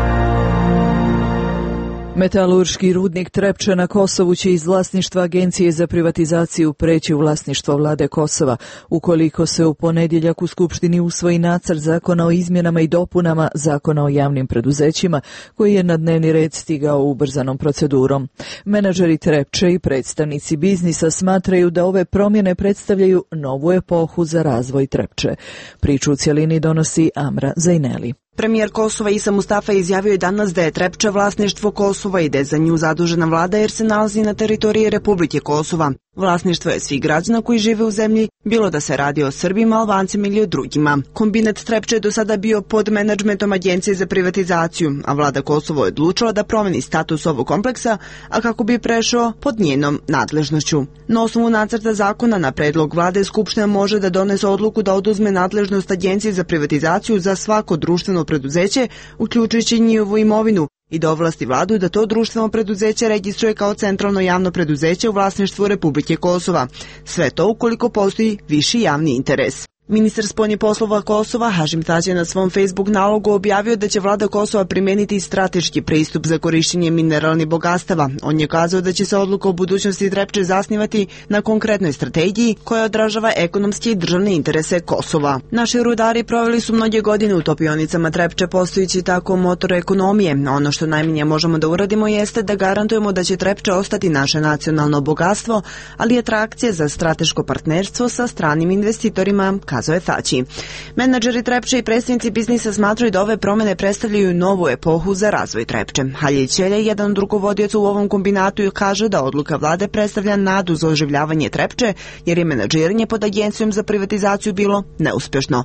Metalurški rudnik Trepča na Kosovu će iz vlasništva Agencije za privatizaciju preći u vlasništvo vlade Kosova, ukoliko se u ponedjeljak u Skupštini usvoji nacrt zakona o izmjenama i dopunama Zakona o javnim preduzećima, koji je na dnevni red stigao ubrzanom procedurom. Menadžeri Trepče i predstavnici biznisa smatraju da ove promjene predstavljaju novu epohu za razvoj Trepče. Priču u cjelini donosi Amra Zajneli. Premijer Kosova Isa Mustafa izjavio je danas da je Trepča vlasništvo Kosova i da je za nju zadužena vlada jer se nalazi na teritoriji Republike Kosova. Vlasništvo je svih građana koji žive u zemlji, bilo da se radi o Srbima, Albancima ili o drugima. Kombinat Trepče je do sada bio pod menadžmentom Agencije za privatizaciju, a vlada Kosova je odlučila da promeni status ovog kompleksa, a kako bi prešao pod njenom nadležnošću. Na osnovu nacrta zakona na predlog vlade Skupština može da donese odluku da oduzme nadležnost Agencije za privatizaciju za svako društveno preduzeće, uključujući njihovu imovinu, i da ovlasti vladu da to društveno preduzeće registruje kao centralno javno preduzeće u vlasništvu Republike Kosova. Sve to ukoliko postoji viši javni interes. Ministar spoljnih poslova Kosova Hašim Tači je na svom Facebook nalogu objavio da će vlada Kosova primeniti strateški pristup za korišćenje mineralnih bogatstava. On je kazao da će se odluka o budućnosti Trepče zasnivati na konkretnoj strategiji koja odražava ekonomske i državne interese Kosova. Naši rudari proveli su mnoge godine u topionicama Trepče postojići tako motor ekonomije. Ono što najmanje možemo da uradimo jeste da garantujemo da će Trepče ostati naše nacionalno bogatstvo, ali je atrakcija za strateško partnerstvo sa stranim investitorima, kazao je Tači. Menadžeri Trepče i predstavnici biznisa smatraju da ove promene predstavljaju novu epohu za razvoj Trepče. Halil Ćelje, jedan od rukovodioca u ovom kombinatu, kaže da odluka vlade predstavlja nadu za oživljavanje Trepče, jer je menadžiranje pod agencijom za privatizaciju bilo neuspešno.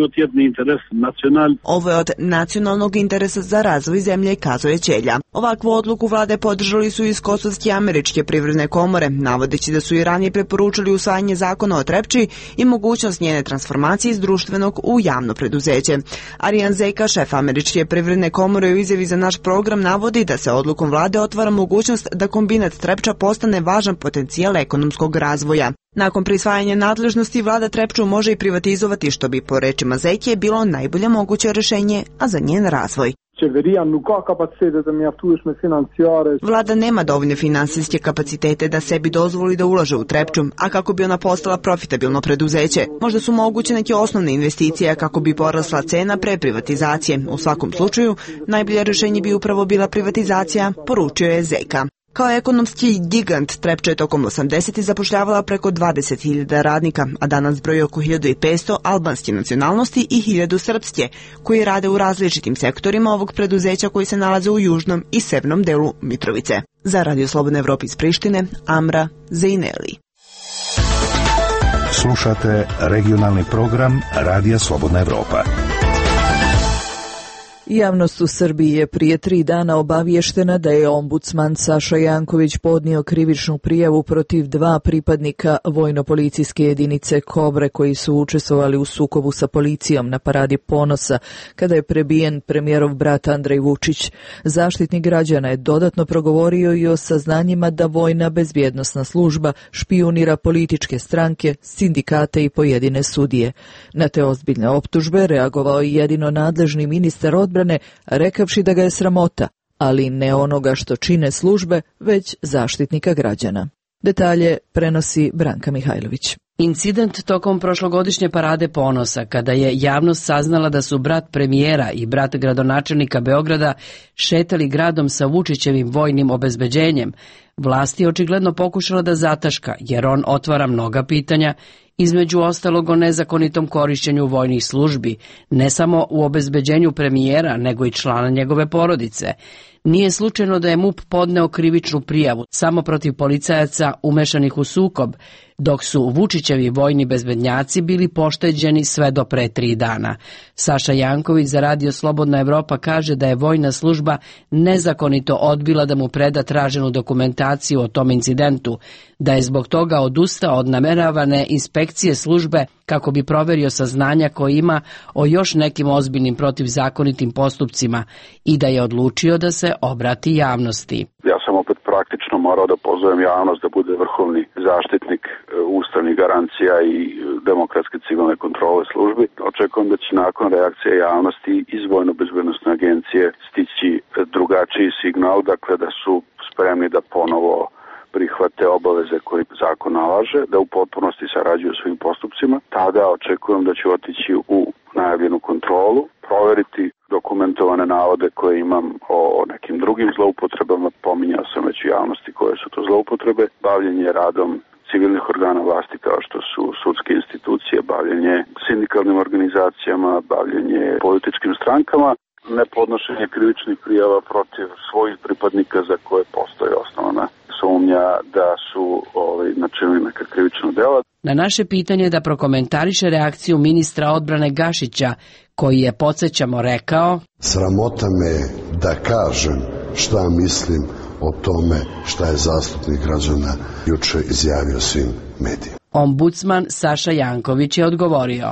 Ovo je od nacionalnog interesa za razvoj zemlje, kazuje Ćelja. Ovakvu odluku vlade podržali su iz Kosovske američke privredne komore, navodeći da su i ranije preporučili usvajanje zakona o Trepči i mogućnost njene transformacije iz društvenog u javno preduzeće. Arijan Zejka, šef američke privredne komore, u izjavi za naš program navodi da se odlukom vlade otvara mogućnost da kombinat Trepča postane važan potencijal ekonomskog razvoja. Nakon prisvajanja nadležnosti, vlada Trepču može i privatizovati, što bi po rečima Zejke bilo najbolje moguće rješenje, a za njen razvoj. Vlada nema dovoljne finansijske kapacitete da sebi dozvoli da ulaže u Trepču, a kako bi ona postala profitabilno preduzeće. Možda su moguće neke osnovne investicije kako bi porasla cena pre privatizacije. U svakom slučaju, najbolje rješenje bi upravo bila privatizacija, poručio je Zejka. Kao ekonomski gigant, Trepča je tokom 80. zapošljavala preko 20.000 radnika, a danas broji oko 1.500 albanske nacionalnosti i 1.000 srpske, koji rade u različitim sektorima ovog preduzeća koji se nalaze u južnom i severnom delu Mitrovice. Za Radio Slobodna Evropa iz Prištine, Amra Zejneli. Slušate regionalni program Radija Slobodna Evropa. Javnost u Srbiji je prije 3 dana obavještena da je ombudsman Saša Janković podnio krivičnu prijavu protiv 2 pripadnika vojno-policijske jedinice Kobre koji su učestvovali u sukobu sa policijom na Paradi ponosa kada je prebijen premijerov brat Andrej Vučić. Zaštitnik građana je dodatno progovorio i o saznanjima da vojna bezbjednosna služba špijunira političke stranke, sindikate i pojedine sudije. Na te ozbiljne optužbe reagovao je jedino nadležni ministar odbrane, rekavši da ga je sramota, ali ne onoga što čine službe, već zaštitnika građana. Detalje prenosi Branka Mihajlović. Incident tokom prošlogodišnje Parade ponosa, kada je javnost saznala da su brat premijera i brat gradonačelnika Beograda šetali gradom sa Vučićevim vojnim obezbeđenjem, vlast je očigledno pokušala da zataška, jer on otvara mnoga pitanja, između ostalog o nezakonitom korišćenju vojnih službi, ne samo u obezbeđenju premijera, nego i člana njegove porodice. Nije slučajno da je MUP podneo krivičnu prijavu samo protiv policajaca umešanih u sukob, dok su Vučićevi vojni bezbednjaci bili pošteđeni sve do pre 3 dana. Saša Janković za Radio Slobodna Evropa kaže da je vojna služba nezakonito odbila da mu preda traženu dokumentaciju o tom incidentu, da je zbog toga odustao od nameravane inspekcije službe kako bi proverio saznanja koje ima o još nekim ozbiljnim protivzakonitim postupcima i da je odlučio da se obrati javnosti. Ja sam opet praktično morao da pozovem javnost da bude vrhovni zaštitnik ustavnih garancija i demokratske civilne kontrole službi. Očekujem da će nakon reakcije javnosti iz Vojno-bezbednosne agencije stići drugačiji signal, dakle da su spremni da ponovo prihvate obaveze koje zakon nalaže, da u potpunosti sarađuju svim postupcima. Tada očekujem da će otići u najavljenu kontrolu, proveriti dokumentovane navode koje imam o nekim drugim zloupotrebama, pominjao sam već u javnosti koje su to zloupotrebe, bavljenje radom civilnih organa vlasti kao što su sudske institucije, bavljenje sindikalnim organizacijama, bavljenje političkim strankama, nepodnošenje krivičnih prijava protiv svojih pripadnika za koje postoji osnovana sumnja da su načinili neka krivična dela. Na naše pitanje da prokomentariše reakciju ministra odbrane Gašića, koji je, podsjećamo, rekao: Sramota me da kažem šta mislim o tome šta je zastupnik građana juče izjavio svim medijima. Ombudsman Saša Janković je odgovorio: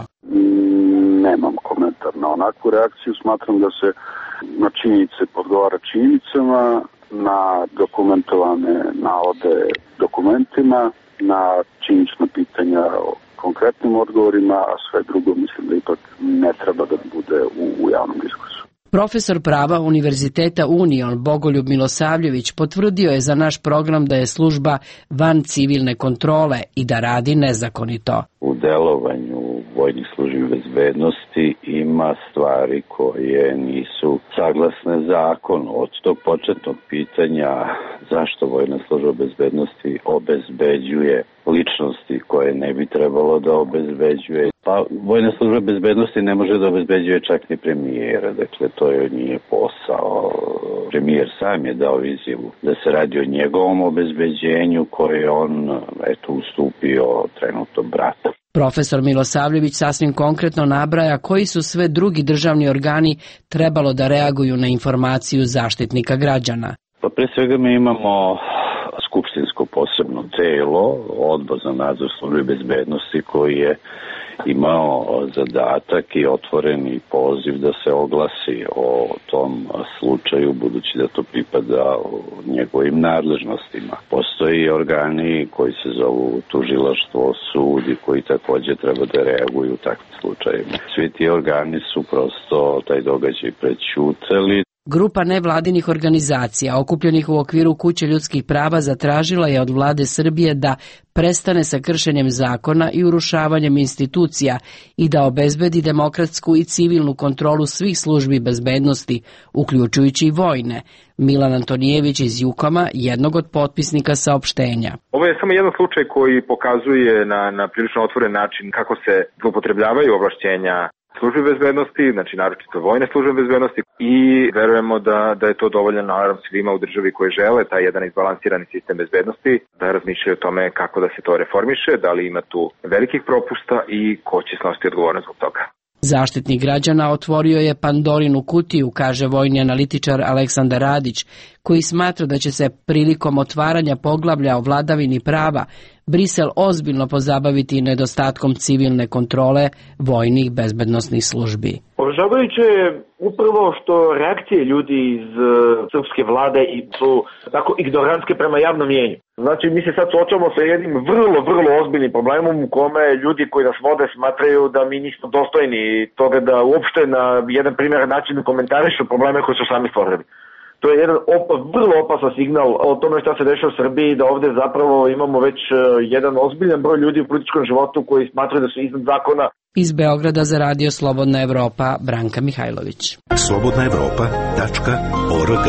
Nemam komentar na onakvu reakciju, smatram da se na činjenice odgovara činjenicama, na dokumentovane navode dokumentima, na činjenična pitanja konkretnim odgovorima, a sve drugo mislim da ipak ne treba da bude u javnom diskursu. Profesor prava Univerziteta Union Bogoljub Milosavljević potvrdio je za naš program da je služba van civilne kontrole i da radi nezakonito. U delovanju vojnih službi bezbednosti ima stvari koje nisu saglasne zakonu. Od tog početnog pitanja zašto vojna služba bezbednosti obezbeđuje ličnosti koje ne bi trebalo da obezbeđuje. Pa vojna služba bezbednosti ne može da obezbeđuje čak ni premijera, dakle to je nije posao. Premijer sam je dao izjavu da se radi o njegovom obezbeđenju koje on ustupio trenutno brata. Profesor Milosavljević sasvim konkretno nabraja koji su sve drugi državni organi trebalo da reaguju na informaciju Zaštitnika građana. Pa pre svega mi imamo skupštinsko posebno telo, Odbor za nadzor službe bezbednosti koji je imao zadatak i otvoreni poziv da se oglasi o tom slučaju, budući da to pripada njegovim nadležnostima. Postoji organi koji se zovu tužilaštvo, sud i koji također treba da reaguju u takvim slučajima. Svi ti organi su prosto taj događaj prećutali. Grupa nevladinih organizacija okupljenih u okviru Kuće ljudskih prava zatražila je od vlade Srbije da prestane sa kršenjem zakona i urušavanjem institucija i da obezbedi demokratsku i civilnu kontrolu svih službi bezbednosti, uključujući i vojne. Milan Antonijević iz Jukoma, jednog od potpisnika saopštenja. Ovo je samo jedan slučaj koji pokazuje na prilično otvoren način kako se zloupotrebljavaju ovlašćenja službe bezbednosti, znači naročito vojne službe bezbednosti, i verujemo da je to dovoljan alarm svima u državi koji žele taj jedan izbalansirani sistem bezbednosti, da razmišljaju o tome kako da se to reformiše, da li ima tu velikih propusta i ko će snositi odgovornost zbog toga. Zaštitnik građana otvorio je Pandorinu kutiju, kaže vojni analitičar Aleksandar Radić, koji smatra da će se prilikom otvaranja poglavlja o vladavini prava Brisel ozbiljno pozabaviti nedostatkom civilne kontrole vojnih bezbednosnih službi. Poražavajuće je upravo što reakcije ljudi iz srpske vlade su tako ignorantske prema javnom mjenju. Znači mi se sad suočavamo sa jednim vrlo ozbiljnim problemom u kome ljudi koji nas vode smatraju da mi nismo dostojni toga da uopšte na jedan primjeran način komentarišu probleme koje su sami stvorili. To je jedan vrlo opasan signal o tome šta se dešava u Srbiji, da ovdje zapravo imamo već jedan ozbiljan broj ljudi u političkom životu koji smatraju da su iznad zakona. Iz Beograda za radio Slobodna Evropa, Branka Mihajlović. slobodnaevropa.org.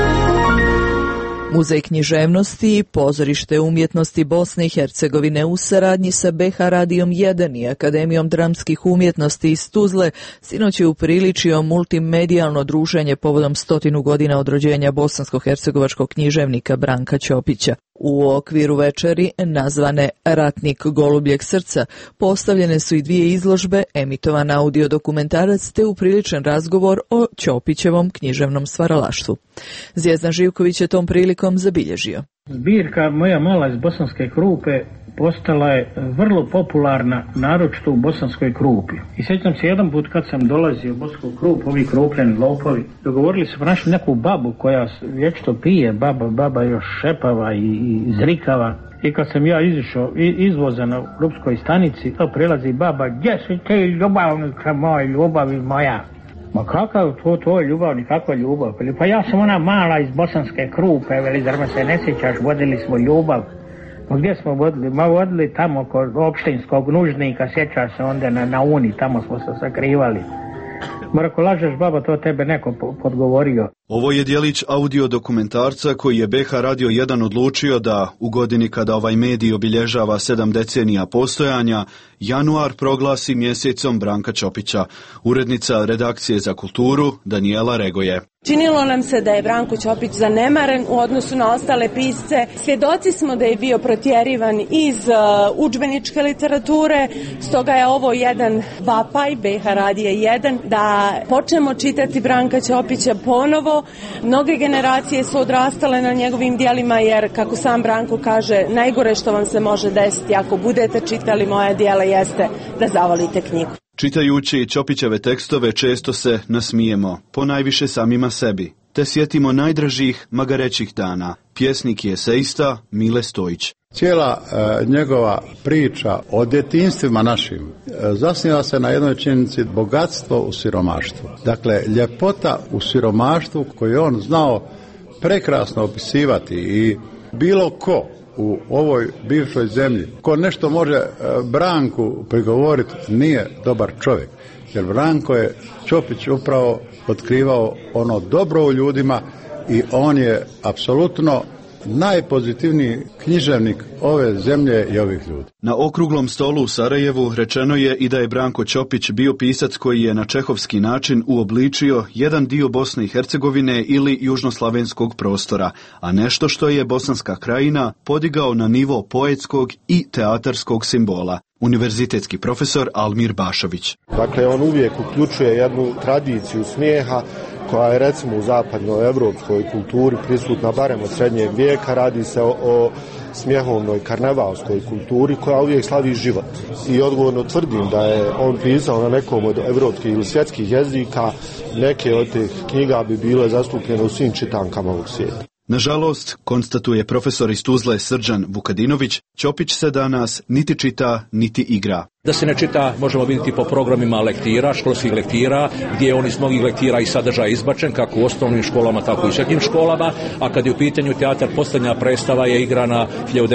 Muzej književnosti i pozorište umjetnosti Bosne i Hercegovine u saradnji sa BH Radijom 1 i Akademijom dramskih umjetnosti iz Tuzle sinoć je upriličio multimedijalno druženje povodom 100 godina od rođenja bosansko-hercegovačkog književnika Branka Ćopića. U okviru večeri, nazvane Ratnik golubljeg srca, postavljene su i dvije izložbe, emitovan audio dokumentarac te upriličen razgovor o Ćopićevom književnom stvaralaštvu. Zvijezdan Živković je tom prilikom zabilježio. Zbirka Moja mala iz Bosanske Krupe postala je vrlo popularna, naročito u Bosanskoj Krupi. I sjećam se jedan put kad sam dolazio u Bosansku Krupu, ovi krupljeni lopovi, dogovorili se pronašli neku babu koja vječito pije, baba još šepava i zrikava. I kad sam ja izišao izvoza na Krupskoj stanici, to prilazi baba, gdje si ti ljubavnica moj, ljubavi moja? Ma kakav to je ljubav, nikakva ljubav? Pa ja sam ona mala iz Bosanske Krupe, veli, zar me se ne sjećaš, vodili smo ljubav. Ma gdje smo vodili? Ma vodili tamo kod opštinskog nužnika, sjeća se onda na Uni, tamo smo se sakrivali. Marko, lažeš baba, to tebe neko podgovorio. Ovo je djelić audio dokumentarca koji je BH Radio 1 odlučio da, u godini kada ovaj medij obilježava 7 decenija postojanja, januar proglasi mjesecom Branka Ćopića. Urednica redakcije za kulturu Danijela Regoje. Činilo nam se da je Branko Ćopić zanemaren u odnosu na ostale pisce. Svjedoci smo da je bio protjerivan iz udžbeničke literature, stoga je ovo jedan vapaj BH Radija 1 da počnemo čitati Branka Ćopića ponovo. Mnoge generacije su odrastale na njegovim djelima jer, kako sam Branko kaže, najgore što vam se može desiti ako budete čitali moja djela jeste da zavolite knjigu. Čitajući Ćopićeve tekstove često se nasmijemo, ponajviše samima sebi, te sjetimo najdražih magarećih dana. pjesnik i eseista Mile Stojić. Cijela njegova priča o djetinjstvima našim zasniva se na jednoj činjenici: bogatstvo u siromaštvu. Dakle, ljepota u siromaštvu koju on znao prekrasno opisivati i bilo ko u ovoj bivšoj zemlji ko nešto može Branku prigovoriti nije dobar čovjek. Jer Branko je Ćopić upravo otkrivao ono dobro u ljudima i on je apsolutno najpozitivniji književnik ove zemlje i ovih ljudi. Na okruglom stolu u Sarajevu rečeno je i da je Branko Ćopić bio pisac koji je na čehovski način uobličio jedan dio Bosne i Hercegovine ili južnoslavenskog prostora, a nešto što je Bosanska krajina podigao na nivo poetskog i teatarskog simbola. Univerzitetski profesor Almir Bašović. Dakle, on uvijek uključuje jednu tradiciju smijeha koja je recimo u zapadnoj evropskoj kulturi prisutna barem od srednjeg vijeka. Radi se o smijehovnoj karnevalskoj kulturi koja uvijek slavi život. I odgovorno tvrdim da je on pisao na nekom od evropskih ili svjetskih jezika. Neke od tih knjiga bi bile zastupljene u svim čitankama ovog svijeta. Nažalost, konstatuje profesor iz Tuzle Srđan Vukadinović, Ćopić se danas niti čita, niti igra. Da se ne čita možemo vidjeti po programima lektira, školskih lektira, gdje je on iz mnogih lektira i sadržaj izbačen, kako u osnovnim školama, tako i u srednjim školama, a kad je u pitanju teatar, posljednja predstava je igrana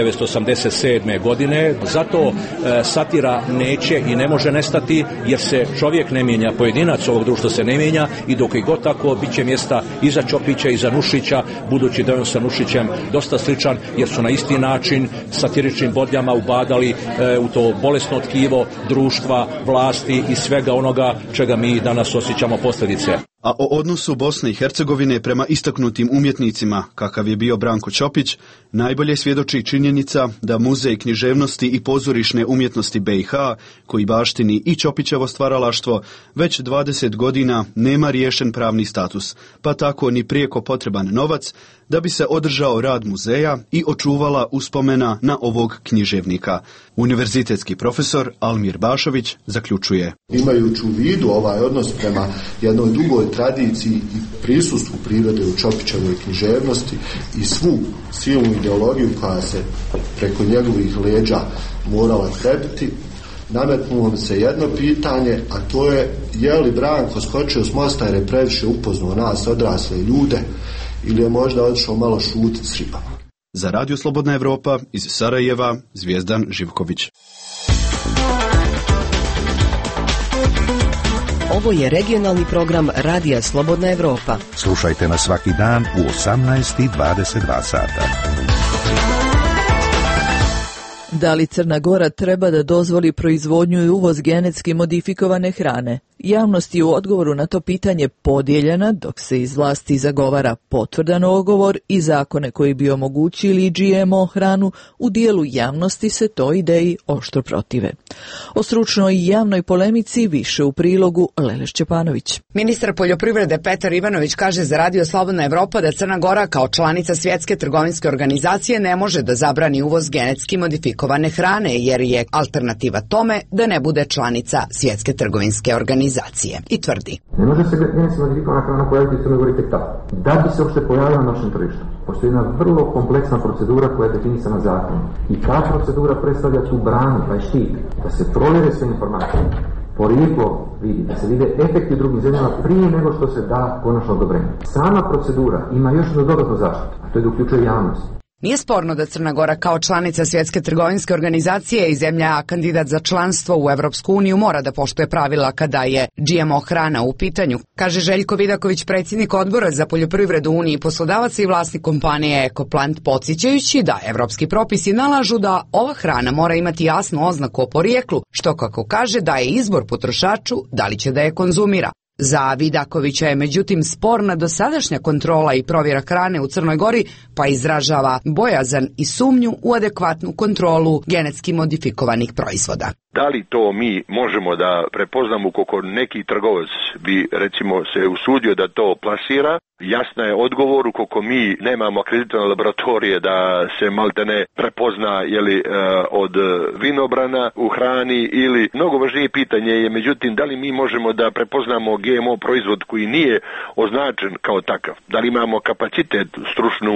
1987. godine. Zato satira neće i ne može nestati, jer se čovjek ne mijenja, pojedinac ovog društva se ne mijenja i dok je god tako, bit će mjesta i za Ćopića i za Nušića, budući da je on sa Nušićem dosta sličan, jer su na isti način satiričnim bodljama ubadali u to bolesno tkivo društva, vlasti i svega onoga čega mi danas osjećamo posljedice. A o odnosu Bosne i Hercegovine prema istaknutim umjetnicima, kakav je bio Branko Ćopić, najbolje svjedoči činjenica da Muzej književnosti i pozorišne umjetnosti BiH, koji baštini i Ćopićevo stvaralaštvo, već 20 godina nema riješen pravni status, pa tako ni prijeko potreban novac da bi se održao rad muzeja i očuvala uspomena na ovog književnika. Univerzitetski profesor Almir Bašović zaključuje. Imajući u vidu ovaj odnos prema jednoj dugoj tradiciji i prisustvu prirode u Ćopićevoj književnosti i svu silnu ideologiju koja se preko njegovih leđa morala trebiti, nametnulo se jedno pitanje, a to je li Branko skočio s mosta jer je previše upoznao nas odrasle ljude ili je možda otišao malo šutiti s ribama. Za Radio Slobodna Evropa iz Sarajeva, Zvijezdan Živković. Ovo je regionalni program Radija Slobodna Evropa. Slušajte nas svaki dan u 18:22 sata. Da li Crna Gora treba da dozvoli proizvodnju i uvoz genetski modifikovane hrane? Javnost je u odgovoru na to pitanje podijeljena, dok se iz vlasti zagovara potvrdan odgovor i zakone koji bi omogućili GMO hranu, u dijelu javnosti se toj ideji oštro protive. O stručnoj i javnoj polemici više u prilogu Lele Šćepanović. Ministar poljoprivrede Petar Ivanović kaže za Radio Slobodna Evropa da Crna Gora kao članica Svjetske trgovinske organizacije ne može da zabrani uvoz genetski modifikovane hrane, jer je alternativa tome da ne bude članica Svjetske trgovinske organizacije. I tvrdi: ne može se genetski modifikovana hrana pojaviti u Crnoj Gori tek tako. Da bi se uopšte pojavila na našem tržištu, postoji jedna vrlo kompleksna procedura koja je definisana zakonom. I ta procedura predstavlja tu branu, taj štit, da se provjere sve informacije, porijeklo vidi, da se vide efekti u drugim zemljama prije nego što se da konačno odobrenje. Sama procedura ima još jednu dodatnu zaštitu, a to je da uključuje javnost. Nije sporno da Crna Gora kao članica Svjetske trgovinske organizacije i zemlja kandidat za članstvo u Evropsku uniju mora da poštuje pravila kada je GMO hrana u pitanju, kaže Željko Vidaković, predsjednik odbora za poljoprivredu Uniji poslodavaca i vlasnik kompanije Ekoplant, podsjećajući da evropski propisi nalažu da ova hrana mora imati jasnu oznaku o porijeklu, što kako kaže daje izbor potrošaču da li će da je konzumira. Za Vidakovića je međutim sporna dosadašnja kontrola i provjera hrane u Crnoj Gori, pa izražava bojazan i sumnju u adekvatnu kontrolu genetski modifikovanih proizvoda. Da li to mi možemo da prepoznamo ukoliko neki trgovac bi recimo se usudio da to plasira? Jasna je odgovor ukoliko mi nemamo akreditovane laboratorije da se maltene prepozna od vinobrana u hrani, ili mnogo važnije pitanje je međutim da li mi možemo da prepoznamo GMO proizvod koji nije označen kao takav. Da li imamo kapacitet, stručnu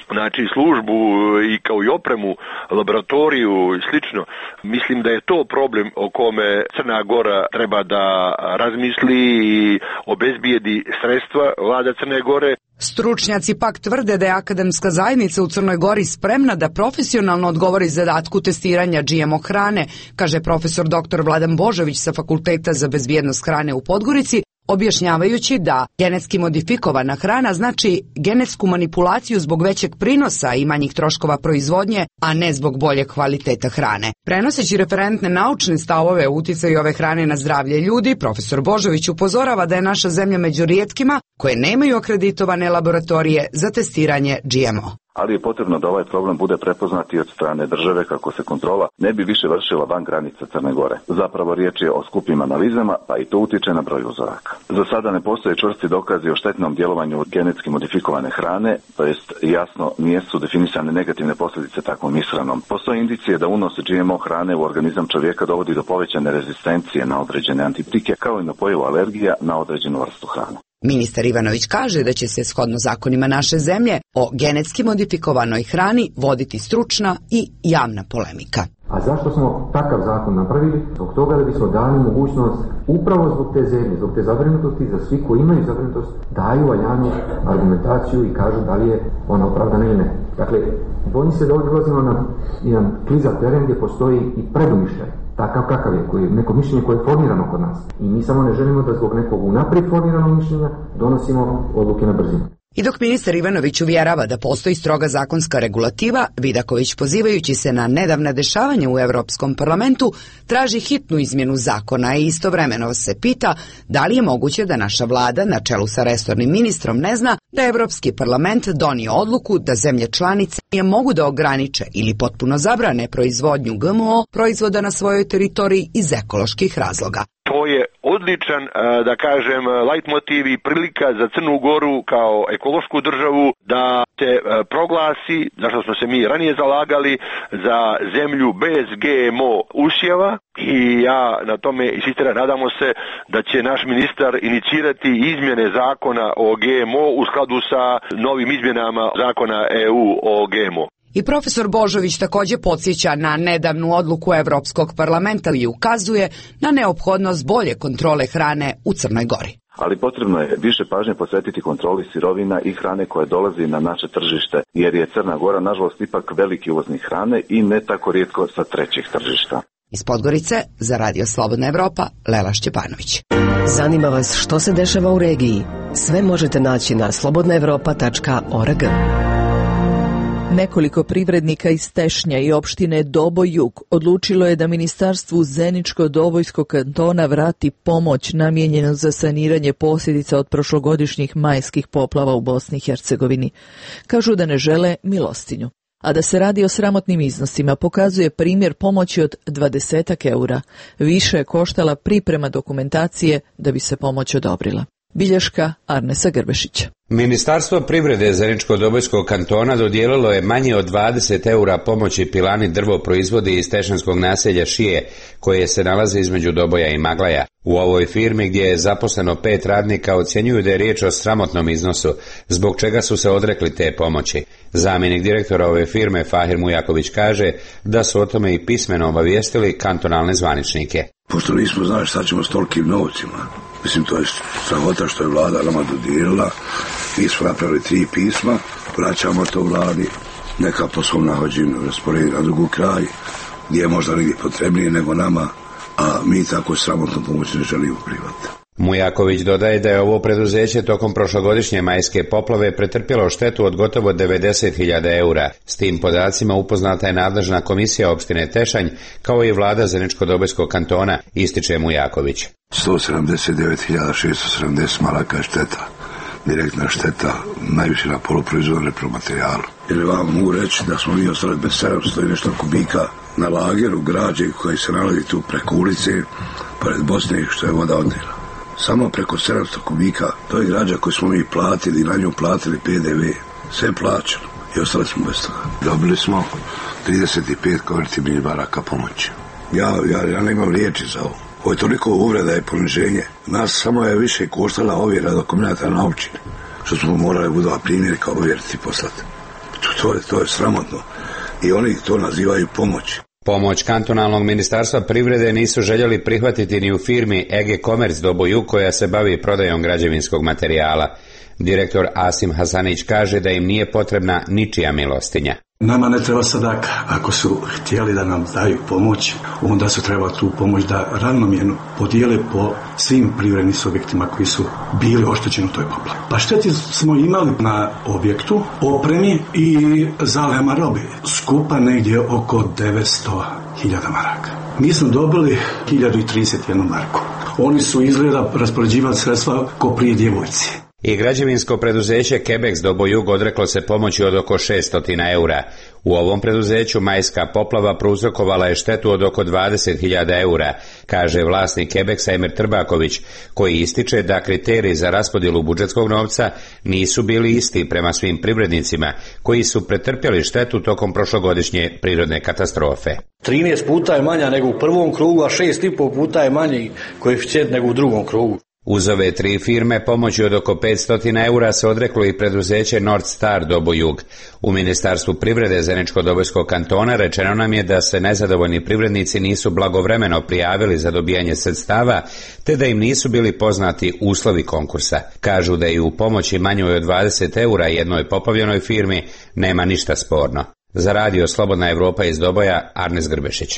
službu i kao i opremu, laboratoriju i slično. Mislim da je to problem o kome Crna Gora treba da razmisli i obezbijedi sredstva vlada Crne Gore. Stručnjaci pak tvrde da je akademska zajednica u Crnoj Gori spremna da profesionalno odgovori zadatku testiranja GMO hrane, kaže profesor dr. Vladan Božović sa Fakulteta za bezbjednost hrane u Podgorici, objašnjavajući da genetski modifikovana hrana znači genetsku manipulaciju zbog većeg prinosa i manjih troškova proizvodnje, a ne zbog boljeg kvaliteta hrane. Prenoseći referentne naučne stavove o uticaju ove hrane na zdravlje ljudi, profesor Božović upozorava da je naša zemlja među rijetkima koje nemaju akreditovane laboratorije za testiranje GMO. Ali je potrebno da ovaj problem bude prepoznat i od strane države kako se kontrola ne bi više vršila van granica Crne Gore. Zapravo riječ je o skupim analizama, pa i to utiče na broj uzoraka. Za sada ne postoje čvrsti dokazi o štetnom djelovanju genetski modifikovane hrane, to jest jasno nisu definisane negativne posljedice takvom ishranom. Postoje indicije da unos GMO hrane u organizam čovjeka dovodi do povećane rezistencije na određene antibiotike kao i na pojavu alergija na određenu vrstu hrane. Ministar Ivanović kaže da će se shodno zakonima naše zemlje o genetski modifikovanoj hrani voditi stručna i javna polemika. A zašto smo takav zakon napravili? Zbog toga da bismo dali mogućnost, upravo zbog te zemlje, zbog te zabrinutosti, da svi koji imaju zabrinutost daju valjanu argumentaciju i kažu da li je ona opravdana ili ne. Dakle, bojim se da ovdje ulazimo na jedan klizav teren gdje postoji i predumišljaj. Takav kakav je, neko mišljenje koje je formirano kod nas. I mi samo ne želimo da zbog nekog unaprijed formiranog mišljenja donosimo odluke na brzinu. I dok ministar Ivanović uvjerava da postoji stroga zakonska regulativa, Vidaković, pozivajući se na nedavna dešavanja u Europskom parlamentu, traži hitnu izmjenu zakona i istovremeno se pita da li je moguće da naša vlada, na čelu sa resornim ministrom, ne zna da je Europski parlament donio odluku da zemlje članice mogu da ograniče ili potpuno zabrane proizvodnju GMO proizvoda na svojoj teritoriji iz ekoloških razloga. To je odličan, da kažem, leitmotiv i prilika za Crnu Goru kao ekološku državu da se proglasi, za što smo se mi ranije zalagali, za zemlju bez GMO usjeva. I ja na tome insistiram, nadamo se da će naš ministar inicirati izmjene zakona o GMO u skladu sa novim izmjenama zakona EU o GMO. I profesor Božović također podsjeća na nedavnu odluku Europskog parlamenta i ukazuje na neophodnost bolje kontrole hrane u Crnoj Gori. Ali potrebno je više pažnje posvetiti kontroli sirovina i hrane koje dolazi na naše tržište, jer je Crna Gora nažalost ipak veliki uvoznik hrane i ne tako rijetko sa trećih tržišta. Iz Podgorice za Radio Slobodna Evropa, Lela Šćepanović. Zanima vas što se dešava u regiji? Sve možete naći na slobodnaevropa.org. Nekoliko privrednika iz Tešnja i opštine Doboj-Jug odlučilo je da Ministarstvu Zeničko-Dobojskog kantona vrati pomoć namijenjenu za saniranje posljedica od prošlogodišnjih majskih poplava u Bosni i Hercegovini. Kažu da ne žele milostinju. A da se radi o sramotnim iznosima pokazuje primjer pomoći od 20 eura. Više je koštala priprema dokumentacije da bi se pomoć odobrila. Bilješka Arnesa Grbešića. Ministarstvo privrede Zeničko-Dobojskog kantona dodijelilo je manje od 20 eura pomoći pilani drvo proizvodi iz tešanskog naselja Šije, koje se nalaze između Doboja i Maglaja. U ovoj firmi gdje je zaposleno 5 radnika ocjenjuju da je riječ o sramotnom iznosu, zbog čega su se odrekli te pomoći. Zamjenik direktora ove firme Fahir Mujaković kaže da su o tome i pismeno obavijestili kantonalne zvaničnike. Pošto nismo znali šta ćemo s tolikim novcima, mislim to je sramota što je vlada nama dodijelila, mi smo napravili 3 pisma, vraćamo to vladi, neka po svom nahođenju rasporedi na drugu kraj, gdje je možda negdje potrebnije nego nama, a mi tako sramotno pomoći ne želimo privati. Mujaković dodaje da je ovo preduzeće tokom prošlogodišnje majske poplave pretrpjelo štetu od gotovo 90.000 eura. S tim podacima upoznata je nadležna komisija opštine Tešanj, kao i vlada Zeničko-Dobojskog kantona, ističe Mujaković. 179.670 maraka je šteta, direktna šteta, najviše na poluproizvodnom repromaterijalu. Ili vam mogu reći da smo mi ostali bez 700 i nešto kubika na lageru građe koji se nalazi tu preko ulice, pored Bosne, što je voda odnijela. Samo preko 700 kubika, to je građa koju smo mi platili, na nju platili PDV, sve plaćeno i ostali smo bez toga. Dobili smo 35 konvertibilnih baraka pomoći. Ja nemam riječi za ovo. Ovo je toliko uvreda i poniženje. Nas samo je više koštala ovjera dokumenata na općine, što smo morali budova primjerka ovjeriti i poslati. To je sramotno. I oni to nazivaju pomoć. Pomoć kantonalnog ministarstva privrede nisu željeli prihvatiti ni u firmi EG Commerce Dobo Jug koja se bavi prodajom građevinskog materijala. Direktor Asim Hasanić kaže da im nije potrebna ničija milostinja. Nama ne treba sadaka. Ako su htjeli da nam daju pomoć, onda su treba tu pomoć da ravnomjerno podijele po svim privrednim subjektima koji su bili oštećeni u toj poplavi. Pa šteti smo imali na objektu, opremi i zalihama robe. Skupa negdje oko 900.000 maraka. Mi smo dobili 1031 marku. Oni su izgleda raspoređivali sredstva ko prije djevojci. I građevinsko preduzeće Quebex Dobo Jug odreklo se pomoći od oko 600 eura. U ovom preduzeću majska poplava prouzrokovala je štetu od oko 20.000 eura, kaže vlasnik Quebexa Emir Trbaković, koji ističe da kriteriji za raspodjelu budžetskog novca nisu bili isti prema svim privrednicima koji su pretrpjeli štetu tokom prošlogodišnje prirodne katastrofe. 13 puta je manja nego u prvom krugu, a 6,5 puta je manji koeficijent nego u drugom krugu. Uz ove tri firme pomoći od oko 500 eura se odreklo i preduzeće North Star Dobo Jug. U Ministarstvu privrede Zeničko-Dobojskog kantona rečeno nam je da se nezadovoljni privrednici nisu blagovremeno prijavili za dobijanje sredstava, te da im nisu bili poznati uslovi konkursa. Kažu da i u pomoći manjoj od 20 eura jednoj poplavljenoj firmi nema ništa sporno. Za radio Slobodna Evropa iz Doboja, Arnes Grbešić.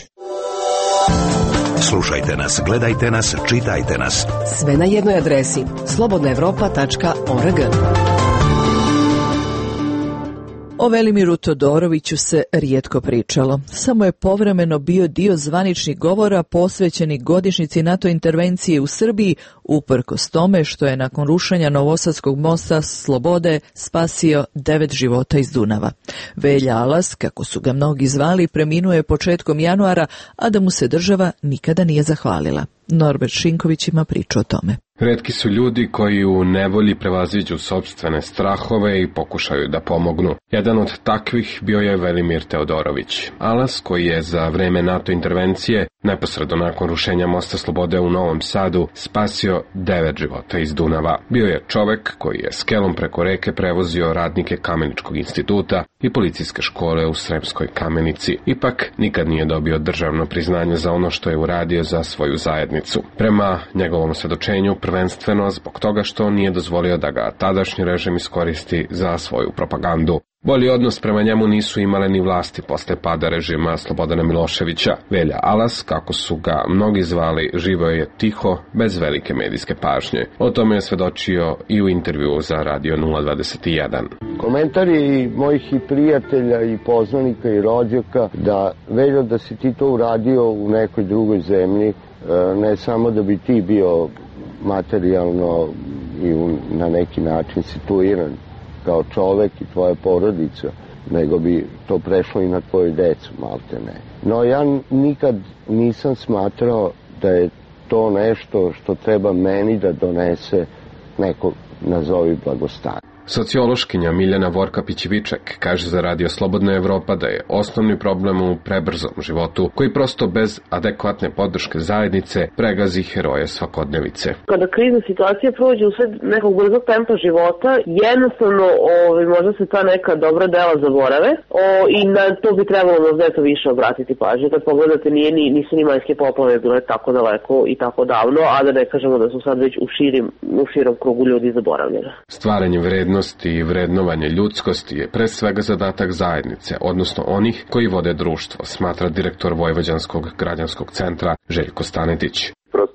Slušajte nas, gledajte nas, čitajte nas. Sve na jednoj adresi slobodnaevropa.org. O Velimiru Todoroviću se rijetko pričalo. Samo je povremeno bio dio zvaničnih govora posvećenih godišnjici NATO intervencije u Srbiji, uprkos tome što je nakon rušenja Novosadskog mosta Slobode spasio 9 života iz Dunava. Velja Alas, kako su ga mnogi zvali, preminuo je početkom januara, a da mu se država nikada nije zahvalila. Norbert Šinković ima priču o tome. Retki su ljudi koji u nevolji prevaziđu sopstvene strahove i pokušaju da pomognu. Jedan od takvih bio je Velimir Teodorović. Alas, koji je za vreme NATO intervencije, neposredno nakon rušenja mosta Slobode u Novom Sadu, spasio 9 života iz Dunava. Bio je čovek koji je skelom preko reke prevozio radnike Kameničkog instituta i policijske škole u Sremskoj Kamenici. Ipak, nikad nije dobio državno priznanje za ono što je uradio za svoju zajednicu. Prema njegovom svedočenju, prvenstveno zbog toga što nije dozvolio da ga tadašnji režim iskoristi za svoju propagandu. Bolji odnos prema njemu nisu imale ni vlasti posle pada režima Slobodana Miloševića. Velja Alas, kako su ga mnogi zvali, živeo je tiho, bez velike medijske pažnje. O tome je svedočio i u intervjuu za Radio 021. Komentari mojih i prijatelja i poznanika i rođaka da Veljo da si ti to uradio u nekoj drugoj zemlji, ne samo da bi ti bio materijalno i na neki način situiran kao čovek i tvoja porodica, nego bi to prešlo i na tvoju decu, malte ne. No ja nikad nisam smatrao da je to nešto što treba meni da donese neko, nazovi, blagostanje. Sociološkinja Miljana Vorkapić-Viček kaže za Radio Slobodna Evropa da je osnovni problem u prebrzom životu, koji prosto bez adekvatne podrške zajednice pregazi heroje svakodnevice. Kada krizna situacija prođe usred nekog brzog tempa života, jednostavno možda se ta neka dobra dela zaborave i na to bi trebalo možda više obratiti pažnju. Kad pogledate, nisu ni majske poplave bile tako daleko i tako davno, a da ne kažemo da su sad već u širom krugu ljudi zaboravljene. Stvaranje vrednosti i vrednovanje ljudskosti je pre svega zadatak zajednice, odnosno onih koji vode društvo, smatra direktor Vojvođanskog građanskog centra Željko Stanetić. Prosto ne prepoznaje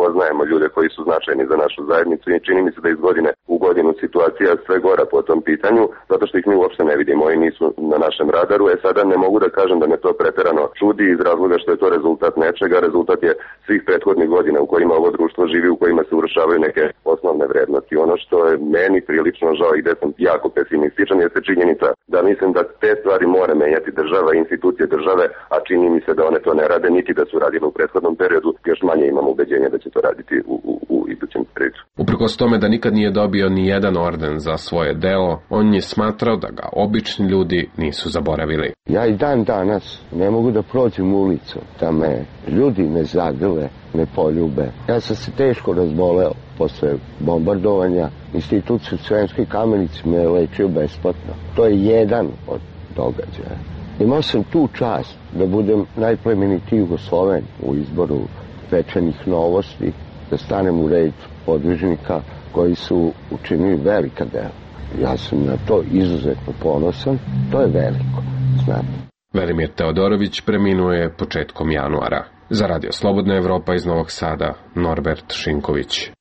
poznajemo ljude koji su značajni za našu zajednicu i čini mi se da iz godine u godinu situacija sve gora po tom pitanju, zato što ih mi uopšte ne vidimo i nisu na našem radaru. Sada ne mogu da kažem da me to preterano čudi iz razloga što je to rezultat nečega, rezultat je svih prethodnih godina u kojima ovo društvo živi, u kojima se urušavaju neke osnovne vrednosti. Ono što je meni prilično žao i gde sam jako pesimističan jeste činjenica da mislim da te stvari mora menjati država i institucije države, a čini mi se da one to ne rade, niti da su radile u prethodnom periodu, još manje imam ubeđenja da će to raditi u idućem periodu. Uprkos tome da nikad nije dobio ni jedan orden za svoje delo, on je smatrao da ga obični ljudi nisu zaboravili. Ja i dan danas ne mogu da prođem ulicom, da me ljudi ne zagrle, ne poljube. Ja sam se teško razboleo posle bombardovanja. Institut u Sremskoj Kamenici me je lečio besplatno. To je jedan od događaja. Imao sam tu čast da budem najplemenitiji Jugosloven u izboru Večernjih novosti, da stanem u red podvižnika koji su učinili velika dela. Ja sam na to izuzetno ponosan, to je veliko, znate. Velimir Teodorović preminuo je početkom januara. Za Radio Slobodna Evropa iz Novog Sada, Norbert Šinković.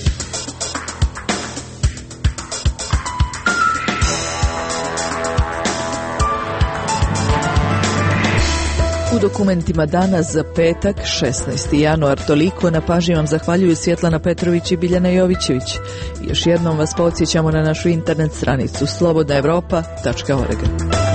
U dokumentima danas za petak, 16. januar, toliko. Na pažnji vam zahvaljuju Svjetlana Petrović i Biljana Jovićević. Još jednom vas podsjećamo na našu internet stranicu slobodnaevropa.org.